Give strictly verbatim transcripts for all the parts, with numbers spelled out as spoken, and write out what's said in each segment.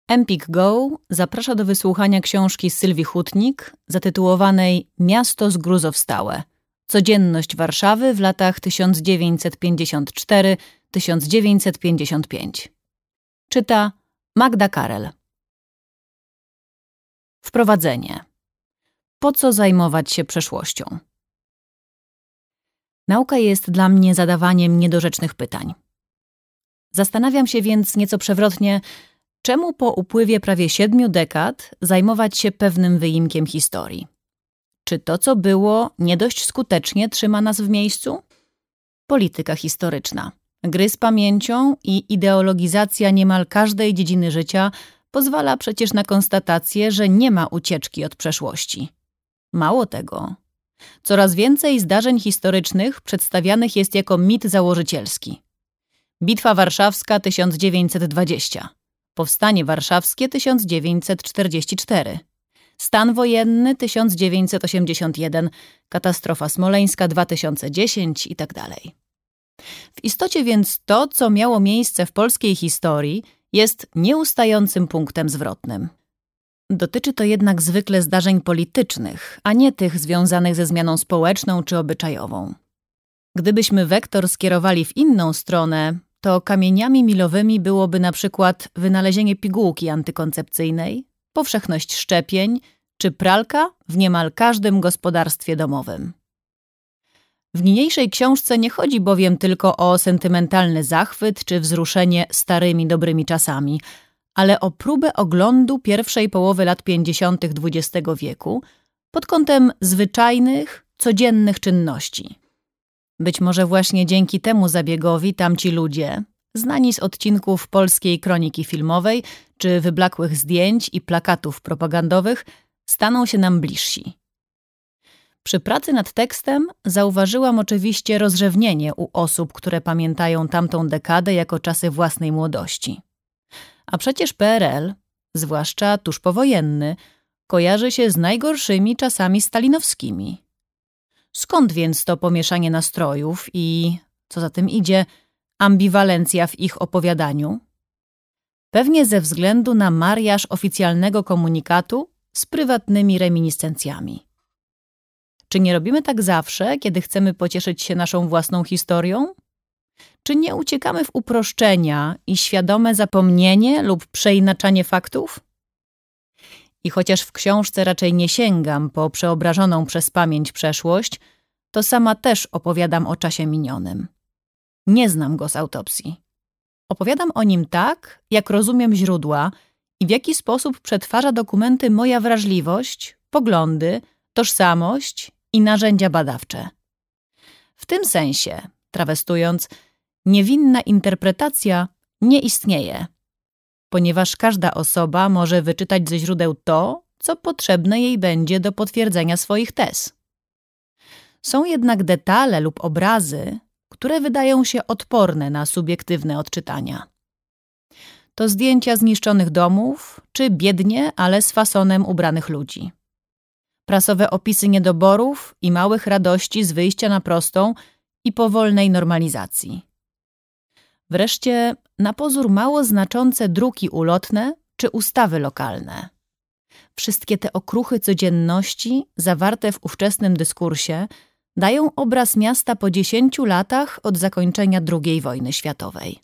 Empik Go zaprasza do wysłuchania książki Sylwii Hutnik zatytułowanej Miasto zgruzowstałe. Codzienność Warszawy w latach tysiąc dziewięćset pięćdziesiąt cztery do tysiąc dziewięćset pięćdziesiąt pięć. Czyta Magda Karel. Wprowadzenie. Po co zajmować się przeszłością? Nauka jest dla mnie zadawaniem niedorzecznych pytań. Zastanawiam się więc nieco przewrotnie, czemu po upływie prawie siedmiu dekad zajmować się pewnym wyimkiem historii? Czy to, co było, nie dość skutecznie trzyma nas w miejscu? Polityka historyczna, gry z pamięcią i ideologizacja niemal każdej dziedziny życia pozwala przecież na konstatację, że nie ma ucieczki od przeszłości. Mało tego, coraz więcej zdarzeń historycznych przedstawianych jest jako mit założycielski. Bitwa Warszawska tysiąc dziewięćset dwadzieścia, Powstanie Warszawskie tysiąc dziewięćset czterdzieści cztery, Stan wojenny tysiąc dziewięćset osiemdziesiąt jeden, Katastrofa smoleńska dwa tysiące dziesięć itd. W istocie więc to, co miało miejsce w polskiej historii, jest nieustającym punktem zwrotnym. Dotyczy to jednak zwykle zdarzeń politycznych, a nie tych związanych ze zmianą społeczną czy obyczajową. Gdybyśmy wektor skierowali w inną stronę, to kamieniami milowymi byłoby na przykład wynalezienie pigułki antykoncepcyjnej, powszechność szczepień czy pralka w niemal każdym gospodarstwie domowym. W niniejszej książce nie chodzi bowiem tylko o sentymentalny zachwyt czy wzruszenie starymi dobrymi czasami, ale o próbę oglądu pierwszej połowy lat pięćdziesiątych dwudziestego wieku pod kątem zwyczajnych, codziennych czynności. Być może właśnie dzięki temu zabiegowi tamci ludzie, znani z odcinków polskiej kroniki filmowej czy wyblakłych zdjęć i plakatów propagandowych, staną się nam bliżsi. Przy pracy nad tekstem zauważyłam oczywiście rozrzewnienie u osób, które pamiętają tamtą dekadę jako czasy własnej młodości. A przecież P R L, zwłaszcza tuż powojenny, kojarzy się z najgorszymi czasami stalinowskimi. Skąd więc to pomieszanie nastrojów i, co za tym idzie, ambiwalencja w ich opowiadaniu? Pewnie ze względu na mariaż oficjalnego komunikatu z prywatnymi reminiscencjami. Czy nie robimy tak zawsze, kiedy chcemy pocieszyć się naszą własną historią? Czy nie uciekamy w uproszczenia i świadome zapomnienie lub przeinaczanie faktów? I chociaż w książce raczej nie sięgam po przeobrażoną przez pamięć przeszłość, to sama też opowiadam o czasie minionym. Nie znam go z autopsji. Opowiadam o nim tak, jak rozumiem źródła i w jaki sposób przetwarza dokumenty moja wrażliwość, poglądy, tożsamość i narzędzia badawcze. W tym sensie, trawestując, niewinna interpretacja nie istnieje, ponieważ każda osoba może wyczytać ze źródeł to, co potrzebne jej będzie do potwierdzenia swoich tez. Są jednak detale lub obrazy, które wydają się odporne na subiektywne odczytania. To zdjęcia zniszczonych domów, czy biednie, ale z fasonem ubranych ludzi. Prasowe opisy niedoborów i małych radości z wyjścia na prostą i powolnej normalizacji. Wreszcie na pozór mało znaczące druki ulotne czy ustawy lokalne. Wszystkie te okruchy codzienności zawarte w ówczesnym dyskursie dają obraz miasta po dziesięciu latach od zakończenia drugiej wojny światowej.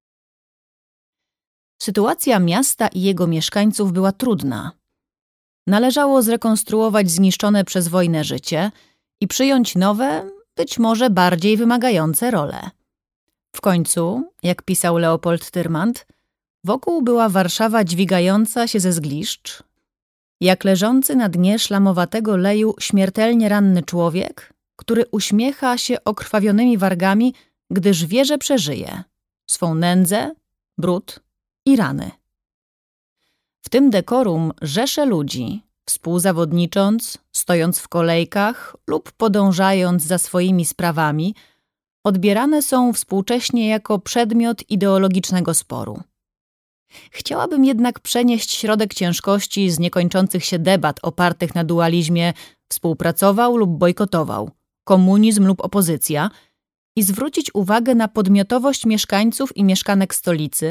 Sytuacja miasta i jego mieszkańców była trudna. Należało zrekonstruować zniszczone przez wojnę życie i przyjąć nowe, być może bardziej wymagające role. W końcu, jak pisał Leopold Tyrmand, wokół była Warszawa dźwigająca się ze zgliszcz, jak leżący na dnie szlamowatego leju śmiertelnie ranny człowiek, który uśmiecha się okrwawionymi wargami, gdyż wie, że przeżyje swą nędzę, brud i rany. W tym dekorum rzesze ludzi, współzawodnicząc, stojąc w kolejkach lub podążając za swoimi sprawami, odbierane są współcześnie jako przedmiot ideologicznego sporu. Chciałabym jednak przenieść środek ciężkości z niekończących się debat opartych na dualizmie współpracował lub bojkotował, komunizm lub opozycja i zwrócić uwagę na podmiotowość mieszkańców i mieszkanek stolicy,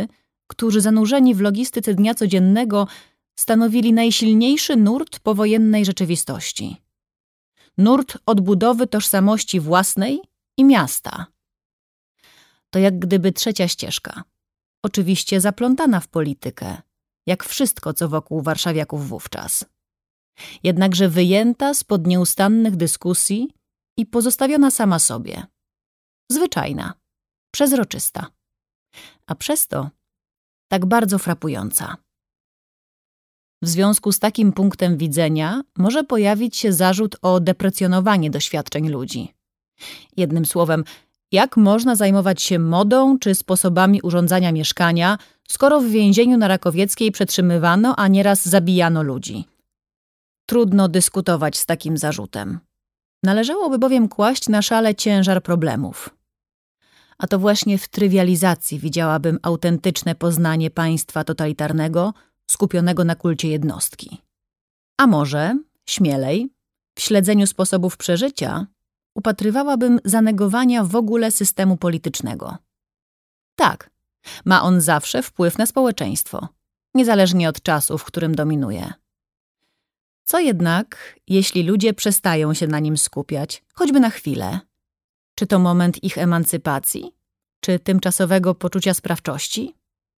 którzy zanurzeni w logistyce dnia codziennego stanowili najsilniejszy nurt powojennej rzeczywistości. Nurt odbudowy tożsamości własnej i miasta. To jak gdyby trzecia ścieżka, oczywiście zaplątana w politykę, jak wszystko, co wokół warszawiaków wówczas. Jednakże wyjęta spod nieustannych dyskusji i pozostawiona sama sobie. Zwyczajna, przezroczysta, a przez to tak bardzo frapująca. W związku z takim punktem widzenia może pojawić się zarzut o deprecjonowanie doświadczeń ludzi. Jednym słowem, jak można zajmować się modą czy sposobami urządzania mieszkania, skoro w więzieniu na Rakowieckiej przetrzymywano, a nieraz zabijano ludzi? Trudno dyskutować z takim zarzutem. Należałoby bowiem kłaść na szale ciężar problemów. A to właśnie w trywializacji widziałabym autentyczne poznanie państwa totalitarnego, skupionego na kulcie jednostki. A może, śmielej, w śledzeniu sposobów przeżycia upatrywałabym zanegowania w ogóle systemu politycznego. Tak, ma on zawsze wpływ na społeczeństwo, niezależnie od czasu, w którym dominuje. Co jednak, jeśli ludzie przestają się na nim skupiać, choćby na chwilę? Czy to moment ich emancypacji? Czy tymczasowego poczucia sprawczości?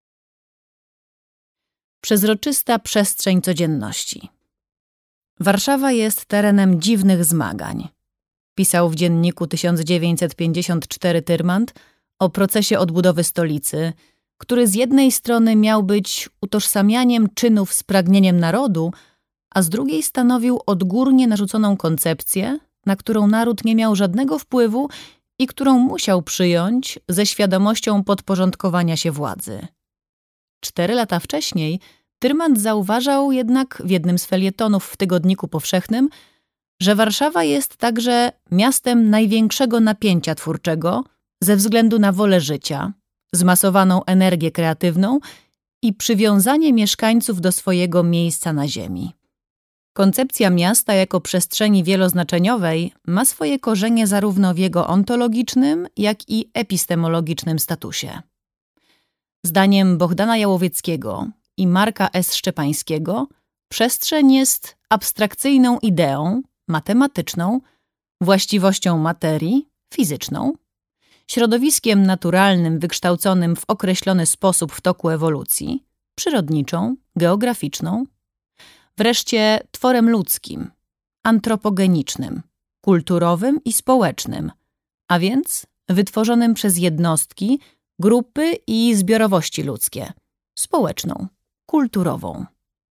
Przezroczysta przestrzeń codzienności. Warszawa jest terenem dziwnych zmagań. Pisał w dzienniku tysiąc dziewięćset pięćdziesiąt cztery Tyrmand o procesie odbudowy stolicy, który z jednej strony miał być utożsamianiem czynów z pragnieniem narodu, a z drugiej stanowił odgórnie narzuconą koncepcję, na którą naród nie miał żadnego wpływu i którą musiał przyjąć ze świadomością podporządkowania się władzy. Cztery lata wcześniej Tyrmand zauważał jednak w jednym z felietonów w Tygodniku Powszechnym, że Warszawa jest także miastem największego napięcia twórczego ze względu na wolę życia, zmasowaną energię kreatywną i przywiązanie mieszkańców do swojego miejsca na ziemi. Koncepcja miasta jako przestrzeni wieloznaczeniowej ma swoje korzenie zarówno w jego ontologicznym, jak i epistemologicznym statusie. Zdaniem Bohdana Jałowieckiego i Marka S. Szczepańskiego przestrzeń jest abstrakcyjną ideą, matematyczną, właściwością materii, fizyczną, środowiskiem naturalnym wykształconym w określony sposób w toku ewolucji, przyrodniczą, geograficzną, wreszcie tworem ludzkim, antropogenicznym, kulturowym i społecznym, a więc wytworzonym przez jednostki, grupy i zbiorowości ludzkie, społeczną, kulturową.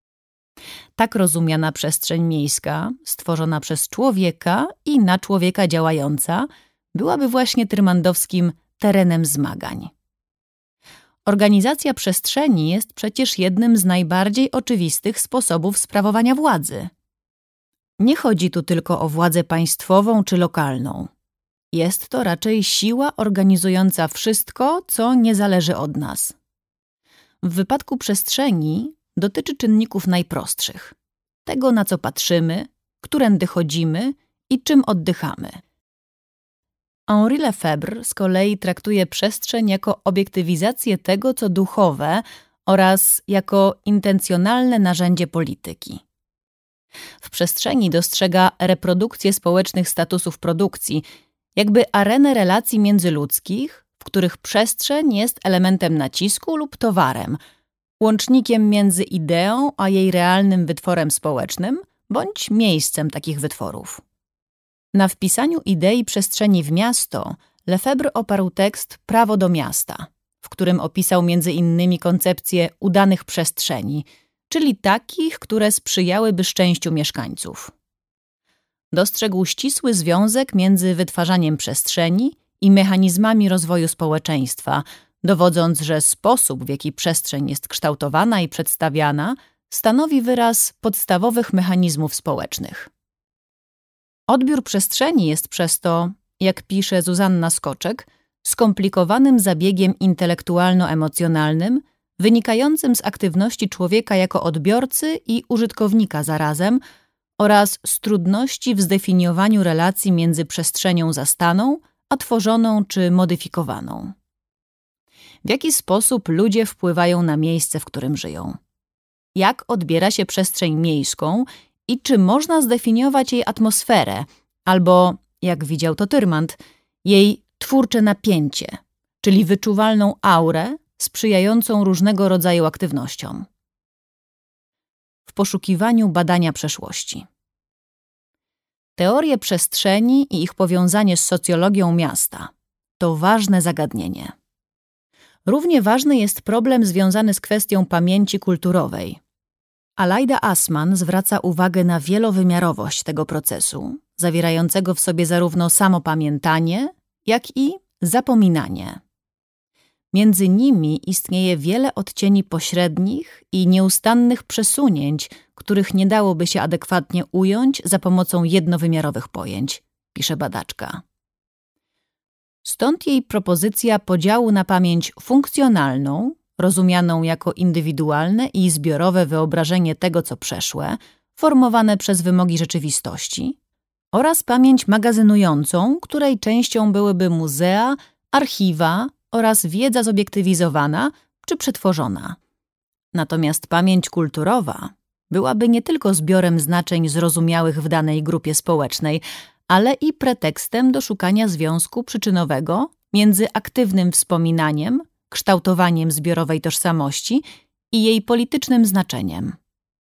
Tak rozumiana przestrzeń miejska, stworzona przez człowieka i na człowieka działająca, byłaby właśnie tyrmandowskim terenem zmagań. Organizacja przestrzeni jest przecież jednym z najbardziej oczywistych sposobów sprawowania władzy. Nie chodzi tu tylko o władzę państwową czy lokalną. Jest to raczej siła organizująca wszystko, co nie zależy od nas. W wypadku przestrzeni dotyczy czynników najprostszych. Tego, na co patrzymy, którędy chodzimy i czym oddychamy. Henri Lefebvre z kolei traktuje przestrzeń jako obiektywizację tego, co duchowe oraz jako intencjonalne narzędzie polityki. W przestrzeni dostrzega reprodukcję społecznych statusów produkcji, jakby arenę relacji międzyludzkich, w których przestrzeń jest elementem nacisku lub towarem, łącznikiem między ideą a jej realnym wytworem społecznym bądź miejscem takich wytworów. Na wpisaniu idei przestrzeni w miasto Lefebvre oparł tekst Prawo do miasta, w którym opisał między innymi koncepcję udanych przestrzeni, czyli takich, które sprzyjałyby szczęściu mieszkańców. Dostrzegł ścisły związek między wytwarzaniem przestrzeni i mechanizmami rozwoju społeczeństwa, dowodząc, że sposób, w jaki przestrzeń jest kształtowana i przedstawiana, stanowi wyraz podstawowych mechanizmów społecznych. Odbiór przestrzeni jest przez to, jak pisze Zuzanna Skoczek, skomplikowanym zabiegiem intelektualno-emocjonalnym, wynikającym z aktywności człowieka jako odbiorcy i użytkownika zarazem oraz z trudności w zdefiniowaniu relacji między przestrzenią zastaną, a tworzoną czy modyfikowaną. W jaki sposób ludzie wpływają na miejsce, w którym żyją? Jak odbiera się przestrzeń miejską i czy można zdefiniować jej atmosferę, albo, jak widział to Tyrmand, jej twórcze napięcie, czyli wyczuwalną aurę sprzyjającą różnego rodzaju aktywnościom. W poszukiwaniu badania przeszłości. Teorie przestrzeni i ich powiązanie z socjologią miasta to ważne zagadnienie. Równie ważny jest problem związany z kwestią pamięci kulturowej. Aleida Assmann zwraca uwagę na wielowymiarowość tego procesu, zawierającego w sobie zarówno samopamiętanie, jak i zapominanie. Między nimi istnieje wiele odcieni pośrednich i nieustannych przesunięć, których nie dałoby się adekwatnie ująć za pomocą jednowymiarowych pojęć, pisze badaczka. Stąd jej propozycja podziału na pamięć funkcjonalną, rozumianą jako indywidualne i zbiorowe wyobrażenie tego, co przeszłe, formowane przez wymogi rzeczywistości, oraz pamięć magazynującą, której częścią byłyby muzea, archiwa oraz wiedza zobiektywizowana czy przetworzona. Natomiast pamięć kulturowa byłaby nie tylko zbiorem znaczeń zrozumiałych w danej grupie społecznej, ale i pretekstem do szukania związku przyczynowego między aktywnym wspominaniem, kształtowaniem zbiorowej tożsamości i jej politycznym znaczeniem.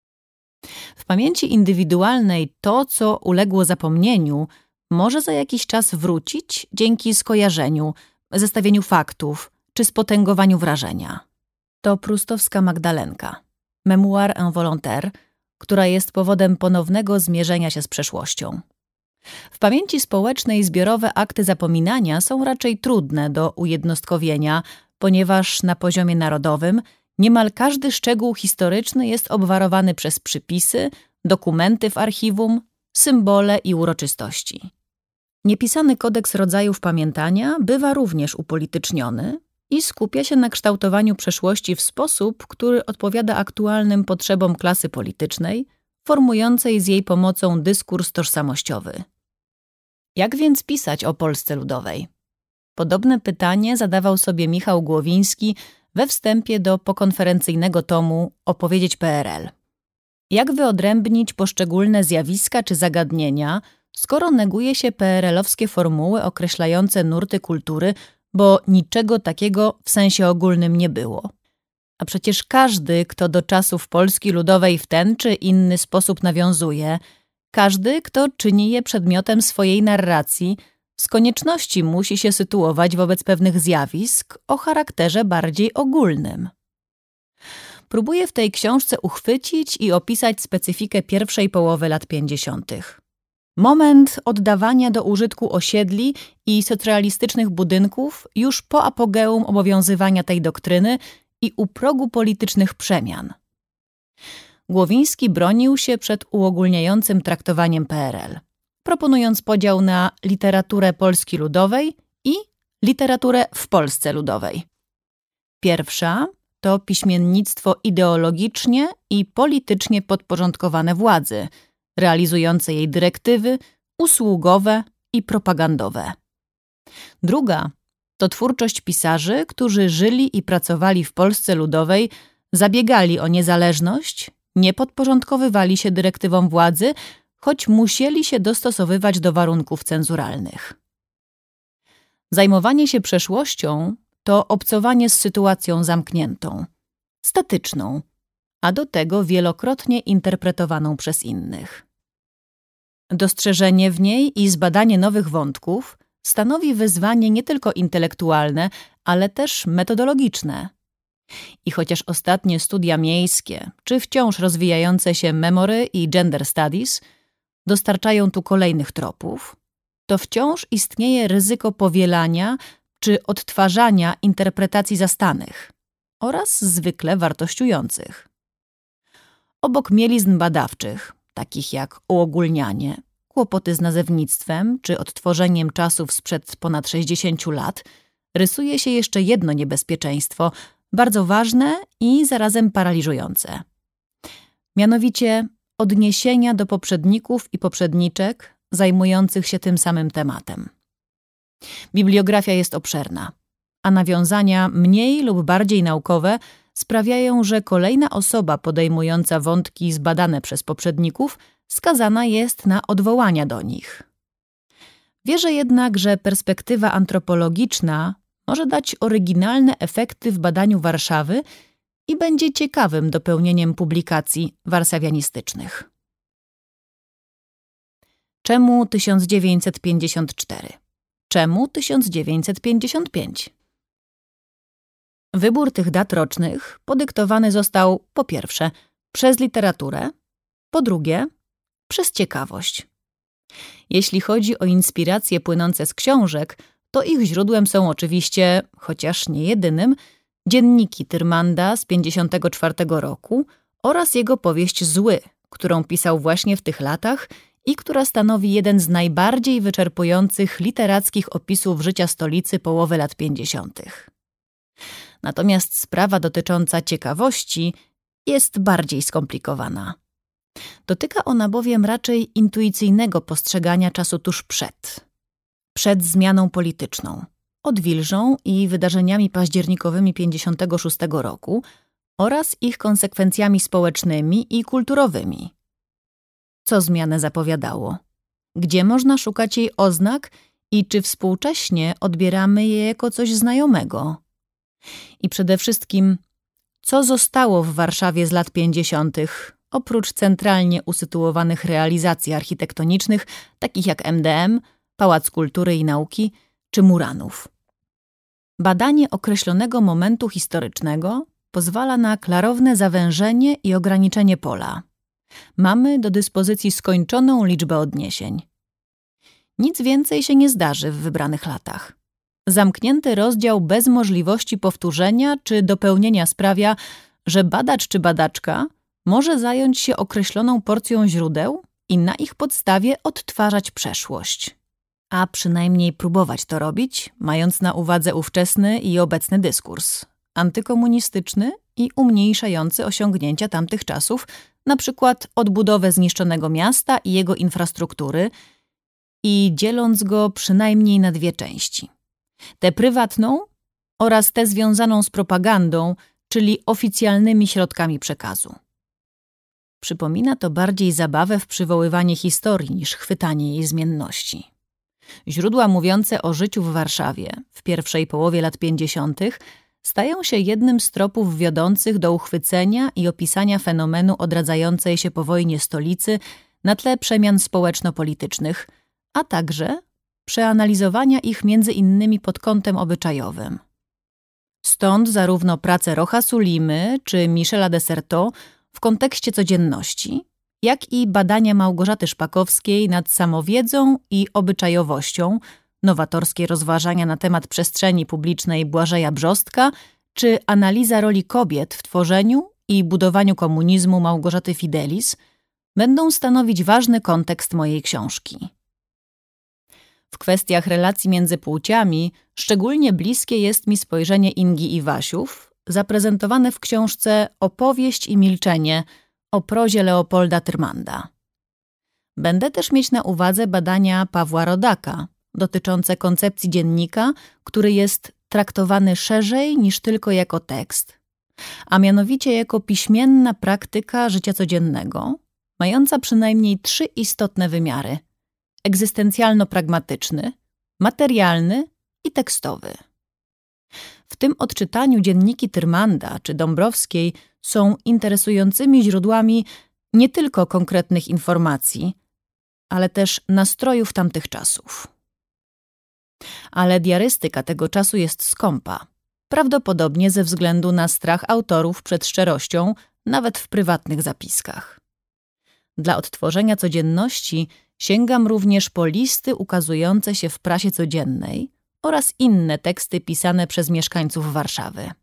W pamięci indywidualnej to, co uległo zapomnieniu, może za jakiś czas wrócić dzięki skojarzeniu, zestawieniu faktów czy spotęgowaniu wrażenia. To prustowska Magdalenka, Memoir involontaire, która jest powodem ponownego zmierzenia się z przeszłością. W pamięci społecznej zbiorowe akty zapominania są raczej trudne do ujednostkowienia, ponieważ na poziomie narodowym niemal każdy szczegół historyczny jest obwarowany przez przypisy, dokumenty w archiwum, symbole i uroczystości. Niepisany kodeks rodzajów pamiętania bywa również upolityczniony i skupia się na kształtowaniu przeszłości w sposób, który odpowiada aktualnym potrzebom klasy politycznej, formującej z jej pomocą dyskurs tożsamościowy. Jak więc pisać o Polsce Ludowej? Podobne pytanie zadawał sobie Michał Głowiński we wstępie do pokonferencyjnego tomu Opowiedzieć P R L. Jak wyodrębnić poszczególne zjawiska czy zagadnienia, skoro neguje się P R L-owskie formuły określające nurty kultury, bo niczego takiego w sensie ogólnym nie było? A przecież każdy, kto do czasów Polski Ludowej w ten czy inny sposób nawiązuje, każdy, kto czyni je przedmiotem swojej narracji, z konieczności musi się sytuować wobec pewnych zjawisk o charakterze bardziej ogólnym. Próbuję w tej książce uchwycić i opisać specyfikę pierwszej połowy lat pięćdziesiątych. Moment oddawania do użytku osiedli i socrealistycznych budynków już po apogeum obowiązywania tej doktryny i u progu politycznych przemian. Głowiński bronił się przed uogólniającym traktowaniem P R L, proponując podział na literaturę Polski Ludowej i literaturę w Polsce Ludowej. Pierwsza to piśmiennictwo ideologicznie i politycznie podporządkowane władzy, realizujące jej dyrektywy usługowe i propagandowe. Druga to twórczość pisarzy, którzy żyli i pracowali w Polsce Ludowej, zabiegali o niezależność, nie podporządkowywali się dyrektywom władzy, choć musieli się dostosowywać do warunków cenzuralnych. Zajmowanie się przeszłością to obcowanie z sytuacją zamkniętą, statyczną, a do tego wielokrotnie interpretowaną przez innych. Dostrzeżenie w niej i zbadanie nowych wątków stanowi wyzwanie nie tylko intelektualne, ale też metodologiczne. I chociaż ostatnie studia miejskie, czy wciąż rozwijające się memory i gender studies dostarczają tu kolejnych tropów, to wciąż istnieje ryzyko powielania czy odtwarzania interpretacji zastanych oraz zwykle wartościujących. Obok mielizn badawczych, takich jak uogólnianie, kłopoty z nazewnictwem czy odtworzeniem czasów sprzed ponad sześćdziesięciu lat, rysuje się jeszcze jedno niebezpieczeństwo, bardzo ważne i zarazem paraliżujące. Mianowicie odniesienia do poprzedników i poprzedniczek zajmujących się tym samym tematem. Bibliografia jest obszerna, a nawiązania mniej lub bardziej naukowe sprawiają, że kolejna osoba podejmująca wątki zbadane przez poprzedników skazana jest na odwołania do nich. Wierzę jednak, że perspektywa antropologiczna może dać oryginalne efekty w badaniu Warszawy i będzie ciekawym dopełnieniem publikacji warszawianistycznych. Czemu tysiąc dziewięćset pięćdziesiąt cztery? Czemu tysiąc dziewięćset pięćdziesiąt pięć? Wybór tych dat rocznych podyktowany został po pierwsze przez literaturę, po drugie przez ciekawość. Jeśli chodzi o inspiracje płynące z książek, to ich źródłem są oczywiście, chociaż nie jedynym, dzienniki Tyrmanda z pięćdziesiątego czwartego roku oraz jego powieść Zły, którą pisał właśnie w tych latach i która stanowi jeden z najbardziej wyczerpujących literackich opisów życia stolicy połowy lat pięćdziesiątych. Natomiast sprawa dotycząca ciekawości jest bardziej skomplikowana. Dotyka ona bowiem raczej intuicyjnego postrzegania czasu tuż przed. Przed zmianą polityczną, odwilżą i wydarzeniami październikowymi pięćdziesiątego szóstego roku oraz ich konsekwencjami społecznymi i kulturowymi. Co zmianę zapowiadało? Gdzie można szukać jej oznak i czy współcześnie odbieramy je jako coś znajomego? I przede wszystkim, co zostało w Warszawie z lat pięćdziesiątych, oprócz centralnie usytuowanych realizacji architektonicznych, takich jak M D M, Pałac Kultury i Nauki czy Muranów. Badanie określonego momentu historycznego pozwala na klarowne zawężenie i ograniczenie pola. Mamy do dyspozycji skończoną liczbę odniesień. Nic więcej się nie zdarzy w wybranych latach. Zamknięty rozdział bez możliwości powtórzenia czy dopełnienia sprawia, że badacz czy badaczka może zająć się określoną porcją źródeł i na ich podstawie odtwarzać przeszłość. A przynajmniej próbować to robić, mając na uwadze ówczesny i obecny dyskurs, antykomunistyczny i umniejszający osiągnięcia tamtych czasów, na przykład odbudowę zniszczonego miasta i jego infrastruktury, i dzieląc go przynajmniej na dwie części. Tę prywatną oraz tę związaną z propagandą, czyli oficjalnymi środkami przekazu. Przypomina to bardziej zabawę w przywoływanie historii niż chwytanie jej zmienności. Źródła mówiące o życiu w Warszawie w pierwszej połowie lat pięćdziesiątych stają się jednym z tropów wiodących do uchwycenia i opisania fenomenu odradzającej się po wojnie stolicy na tle przemian społeczno-politycznych, a także przeanalizowania ich między innymi pod kątem obyczajowym. Stąd zarówno prace Rocha Sulimy czy Michela Desserteau w kontekście codzienności, jak i badania Małgorzaty Szpakowskiej nad samowiedzą i obyczajowością, nowatorskie rozważania na temat przestrzeni publicznej Błażeja Brzostka czy analiza roli kobiet w tworzeniu i budowaniu komunizmu Małgorzaty Fidelis będą stanowić ważny kontekst mojej książki. W kwestiach relacji między płciami szczególnie bliskie jest mi spojrzenie Ingi Iwasiów, zaprezentowane w książce Opowieść i milczenie o prozie Leopolda Tyrmanda. Będę też mieć na uwadze badania Pawła Rodaka dotyczące koncepcji dziennika, który jest traktowany szerzej niż tylko jako tekst, a mianowicie jako piśmienna praktyka życia codziennego, mająca przynajmniej trzy istotne wymiary: egzystencjalno-pragmatyczny, materialny i tekstowy. W tym odczytaniu dzienniki Tyrmanda czy Dąbrowskiej są interesującymi źródłami nie tylko konkretnych informacji, ale też nastrojów tamtych czasów. Ale diarystyka tego czasu jest skąpa, prawdopodobnie ze względu na strach autorów przed szczerością, nawet w prywatnych zapiskach. Dla odtworzenia codzienności sięgam również po listy ukazujące się w prasie codziennej oraz inne teksty pisane przez mieszkańców Warszawy.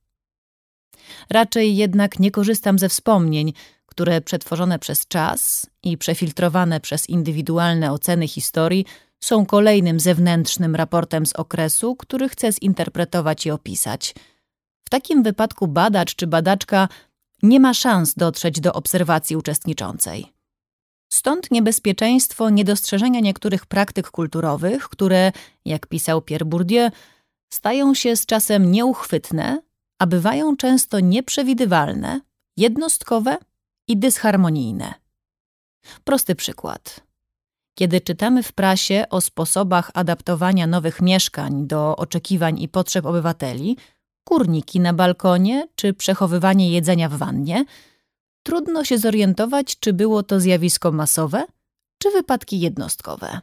Raczej jednak nie korzystam ze wspomnień, które przetworzone przez czas i przefiltrowane przez indywidualne oceny historii są kolejnym zewnętrznym raportem z okresu, który chcę zinterpretować i opisać. W takim wypadku badacz czy badaczka nie ma szans dotrzeć do obserwacji uczestniczącej. Stąd niebezpieczeństwo niedostrzeżenia niektórych praktyk kulturowych, które, jak pisał Pierre Bourdieu, stają się z czasem nieuchwytne, a bywają często nieprzewidywalne, jednostkowe i dysharmonijne. Prosty przykład. Kiedy czytamy w prasie o sposobach adaptowania nowych mieszkań do oczekiwań i potrzeb obywateli, kurniki na balkonie czy przechowywanie jedzenia w wannie, trudno się zorientować, czy było to zjawisko masowe, czy wypadki jednostkowe.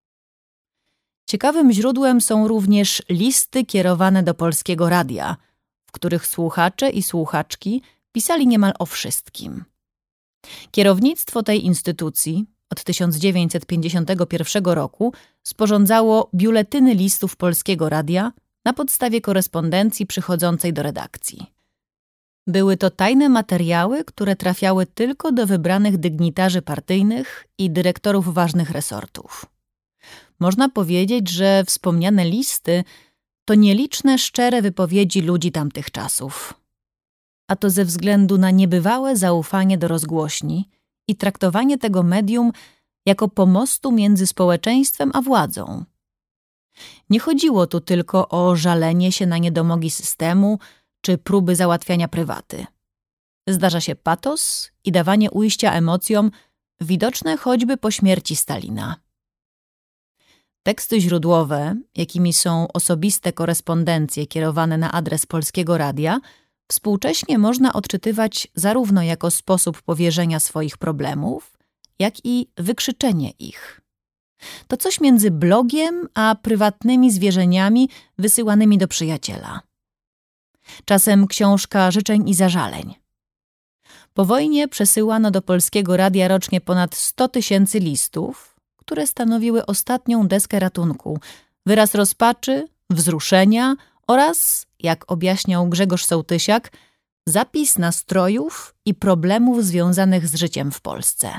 Ciekawym źródłem są również listy kierowane do Polskiego Radia, w których słuchacze i słuchaczki pisali niemal o wszystkim. Kierownictwo tej instytucji od tysiąc dziewięćset pięćdziesiątego pierwszego roku sporządzało biuletyny listów Polskiego Radia na podstawie korespondencji przychodzącej do redakcji. Były to tajne materiały, które trafiały tylko do wybranych dygnitarzy partyjnych i dyrektorów ważnych resortów. Można powiedzieć, że wspomniane listy to nieliczne szczere wypowiedzi ludzi tamtych czasów. A to ze względu na niebywałe zaufanie do rozgłośni i traktowanie tego medium jako pomostu między społeczeństwem a władzą. Nie chodziło tu tylko o żalenie się na niedomogi systemu czy próby załatwiania prywaty. Zdarza się patos i dawanie ujścia emocjom widoczne choćby po śmierci Stalina. Teksty źródłowe, jakimi są osobiste korespondencje kierowane na adres Polskiego Radia, współcześnie można odczytywać zarówno jako sposób powierzenia swoich problemów, jak i wykrzyczenie ich. To coś między blogiem a prywatnymi zwierzeniami wysyłanymi do przyjaciela. Czasem książka życzeń i zażaleń. Po wojnie przesyłano do Polskiego Radia rocznie ponad sto tysięcy listów, które stanowiły ostatnią deskę ratunku, wyraz rozpaczy, wzruszenia oraz, jak objaśniał Grzegorz Sołtysiak, zapis nastrojów i problemów związanych z życiem w Polsce.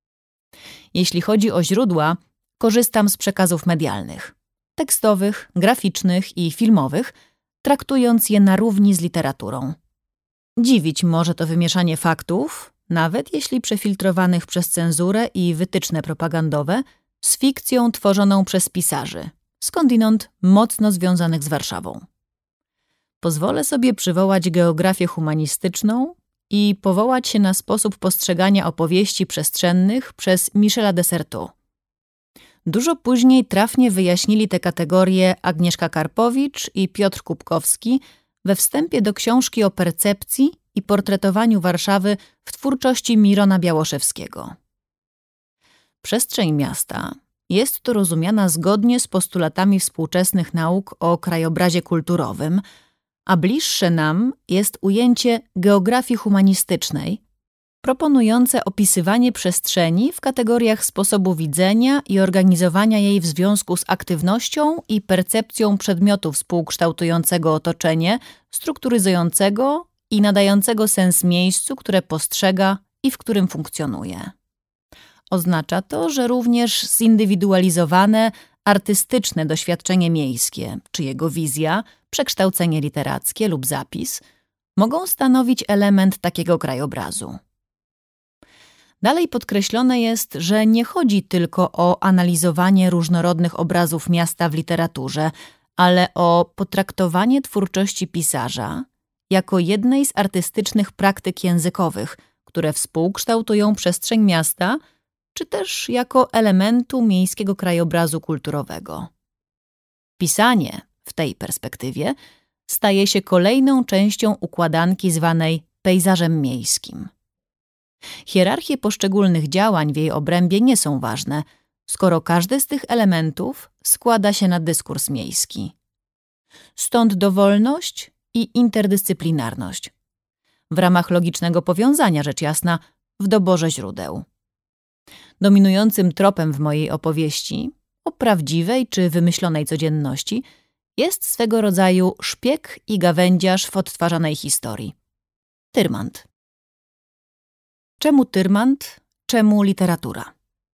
Jeśli chodzi o źródła, korzystam z przekazów medialnych, tekstowych, graficznych i filmowych, traktując je na równi z literaturą. Dziwić może to wymieszanie faktów, nawet jeśli przefiltrowanych przez cenzurę i wytyczne propagandowe, z fikcją tworzoną przez pisarzy, skądinąd mocno związanych z Warszawą. Pozwolę sobie przywołać geografię humanistyczną i powołać się na sposób postrzegania opowieści przestrzennych przez Michela Desserteau. Dużo później trafnie wyjaśnili te kategorie Agnieszka Karpowicz i Piotr Kubkowski we wstępie do książki o percepcji i portretowaniu Warszawy w twórczości Mirona Białoszewskiego. Przestrzeń miasta jest tu rozumiana zgodnie z postulatami współczesnych nauk o krajobrazie kulturowym, a bliższe nam jest ujęcie geografii humanistycznej, proponujące opisywanie przestrzeni w kategoriach sposobu widzenia i organizowania jej w związku z aktywnością i percepcją przedmiotu współkształtującego otoczenie, strukturyzującego i nadającego sens miejscu, które postrzega i w którym funkcjonuje. Oznacza to, że również zindywidualizowane, artystyczne doświadczenie miejskie, czy jego wizja, przekształcenie literackie lub zapis, mogą stanowić element takiego krajobrazu. Dalej podkreślone jest, że nie chodzi tylko o analizowanie różnorodnych obrazów miasta w literaturze, ale o potraktowanie twórczości pisarza jako jednej z artystycznych praktyk językowych, które współkształtują przestrzeń miasta, czy też jako elementu miejskiego krajobrazu kulturowego. Pisanie w tej perspektywie staje się kolejną częścią układanki zwanej pejzażem miejskim. Hierarchie poszczególnych działań w jej obrębie nie są ważne, skoro każdy z tych elementów składa się na dyskurs miejski. Stąd dowolność i interdyscyplinarność. W ramach logicznego powiązania, rzecz jasna, w doborze źródeł. Dominującym tropem w mojej opowieści o prawdziwej czy wymyślonej codzienności jest swego rodzaju szpieg i gawędziarz w odtwarzanej historii. Tyrmand. Czemu Tyrmand? Czemu literatura?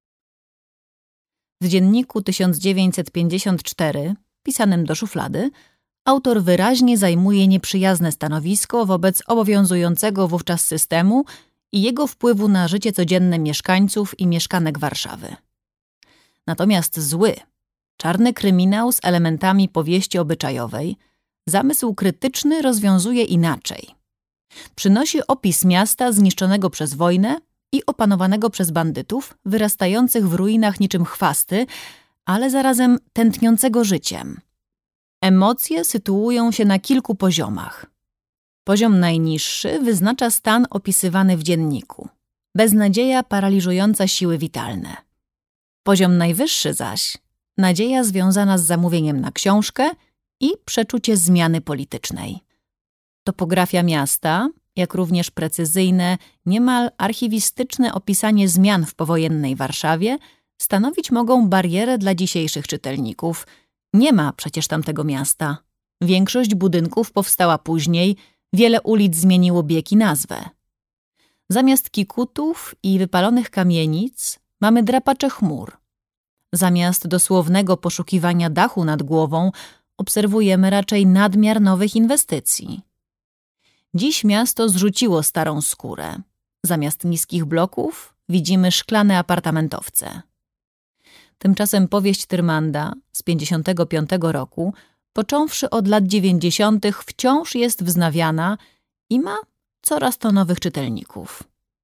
W dzienniku tysiąc dziewięćset pięćdziesiąt cztery, pisanym do szuflady, autor wyraźnie zajmuje nieprzyjazne stanowisko wobec obowiązującego wówczas systemu i jego wpływu na życie codzienne mieszkańców i mieszkanek Warszawy. Natomiast zły, czarny kryminał z elementami powieści obyczajowej, zamysł krytyczny rozwiązuje inaczej. Przynosi opis miasta zniszczonego przez wojnę i opanowanego przez bandytów, wyrastających w ruinach niczym chwasty, ale zarazem tętniącego życiem. Emocje sytuują się na kilku poziomach. Poziom najniższy wyznacza stan opisywany w dzienniku. Beznadzieja paraliżująca siły witalne. Poziom najwyższy zaś nadzieja związana z zamówieniem na książkę i przeczucie zmiany politycznej. Topografia miasta, jak również precyzyjne, niemal archiwistyczne opisanie zmian w powojennej Warszawie stanowić mogą barierę dla dzisiejszych czytelników. Nie ma przecież tamtego miasta. Większość budynków powstała później, wiele ulic zmieniło bieg i nazwę. Zamiast kikutów i wypalonych kamienic mamy drapacze chmur. Zamiast dosłownego poszukiwania dachu nad głową obserwujemy raczej nadmiar nowych inwestycji. Dziś miasto zrzuciło starą skórę. Zamiast niskich bloków widzimy szklane apartamentowce. Tymczasem powieść Tyrmanda z pięćdziesiątego piątego roku, począwszy od lat dziewięćdziesiątych, wciąż jest wznawiana i ma coraz to nowych czytelników.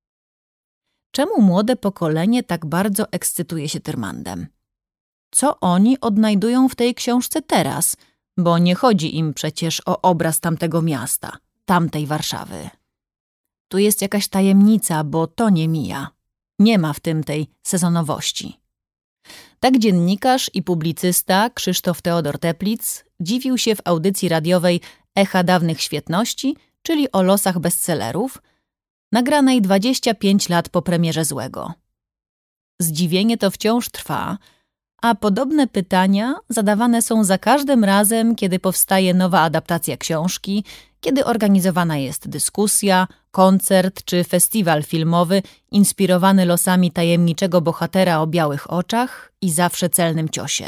Czemu młode pokolenie tak bardzo ekscytuje się Tyrmandem? Co oni odnajdują w tej książce teraz? Bo nie chodzi im przecież o obraz tamtego miasta, tamtej Warszawy. Tu jest jakaś tajemnica, bo to nie mija. Nie ma w tym tej sezonowości. Tak dziennikarz i publicysta Krzysztof Teodor Teplitz dziwił się w audycji radiowej Echa dawnych świetności, czyli o losach bestsellerów, nagranej dwadzieścia pięć lat po premierze Złego. Zdziwienie to wciąż trwa, a podobne pytania zadawane są za każdym razem, kiedy powstaje nowa adaptacja książki, kiedy organizowana jest dyskusja, koncert czy festiwal filmowy inspirowany losami tajemniczego bohatera o białych oczach i zawsze celnym ciosie.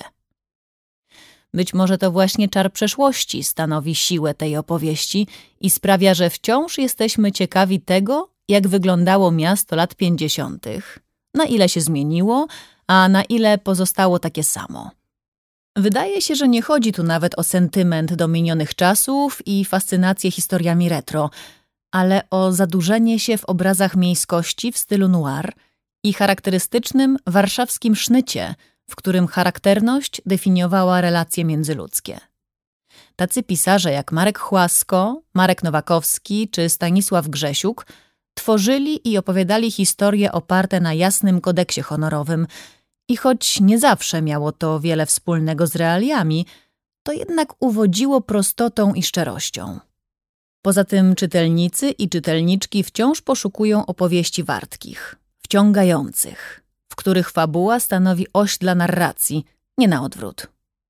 Być może to właśnie czar przeszłości stanowi siłę tej opowieści i sprawia, że wciąż jesteśmy ciekawi tego, jak wyglądało miasto lat pięćdziesiątych, na ile się zmieniło, a na ile pozostało takie samo. Wydaje się, że nie chodzi tu nawet o sentyment do minionych czasów i fascynację historiami retro, ale o zadurzenie się w obrazach miejskości w stylu noir i charakterystycznym warszawskim sznycie, w którym charakterność definiowała relacje międzyludzkie. Tacy pisarze jak Marek Chłasko, Marek Nowakowski czy Stanisław Grzesiuk tworzyli i opowiadali historie oparte na jasnym kodeksie honorowym i choć nie zawsze miało to wiele wspólnego z realiami, to jednak uwodziło prostotą i szczerością. Poza tym czytelnicy i czytelniczki wciąż poszukują opowieści wartkich, wciągających, w których fabuła stanowi oś dla narracji, nie na odwrót.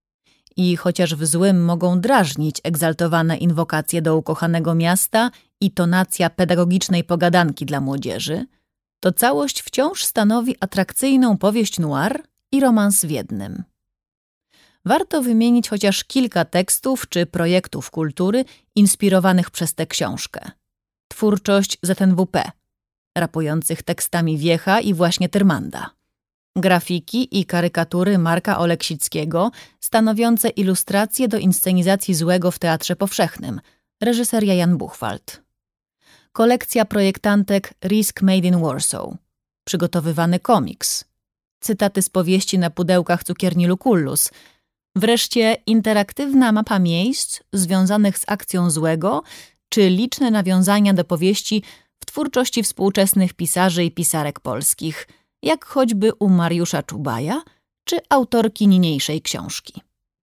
I chociaż w Złym mogą drażnić egzaltowane inwokacje do ukochanego miasta i tonacja pedagogicznej pogadanki dla młodzieży, to całość wciąż stanowi atrakcyjną powieść noir i romans w jednym. Warto wymienić chociaż kilka tekstów czy projektów kultury inspirowanych przez tę książkę. Twórczość Z N W P, rapujących tekstami Wiecha i właśnie Tyrmanda. Grafiki i karykatury Marka Oleksickiego, stanowiące ilustracje do inscenizacji Złego w Teatrze Powszechnym, reżyseria Jan Buchwald. Kolekcja projektantek Risk Made in Warsaw, przygotowywany komiks, cytaty z powieści na pudełkach cukierni Lucullus, wreszcie interaktywna mapa miejsc związanych z akcją Złego, czy liczne nawiązania do powieści w twórczości współczesnych pisarzy i pisarek polskich, jak choćby u Mariusza Czubaja czy autorki niniejszej książki.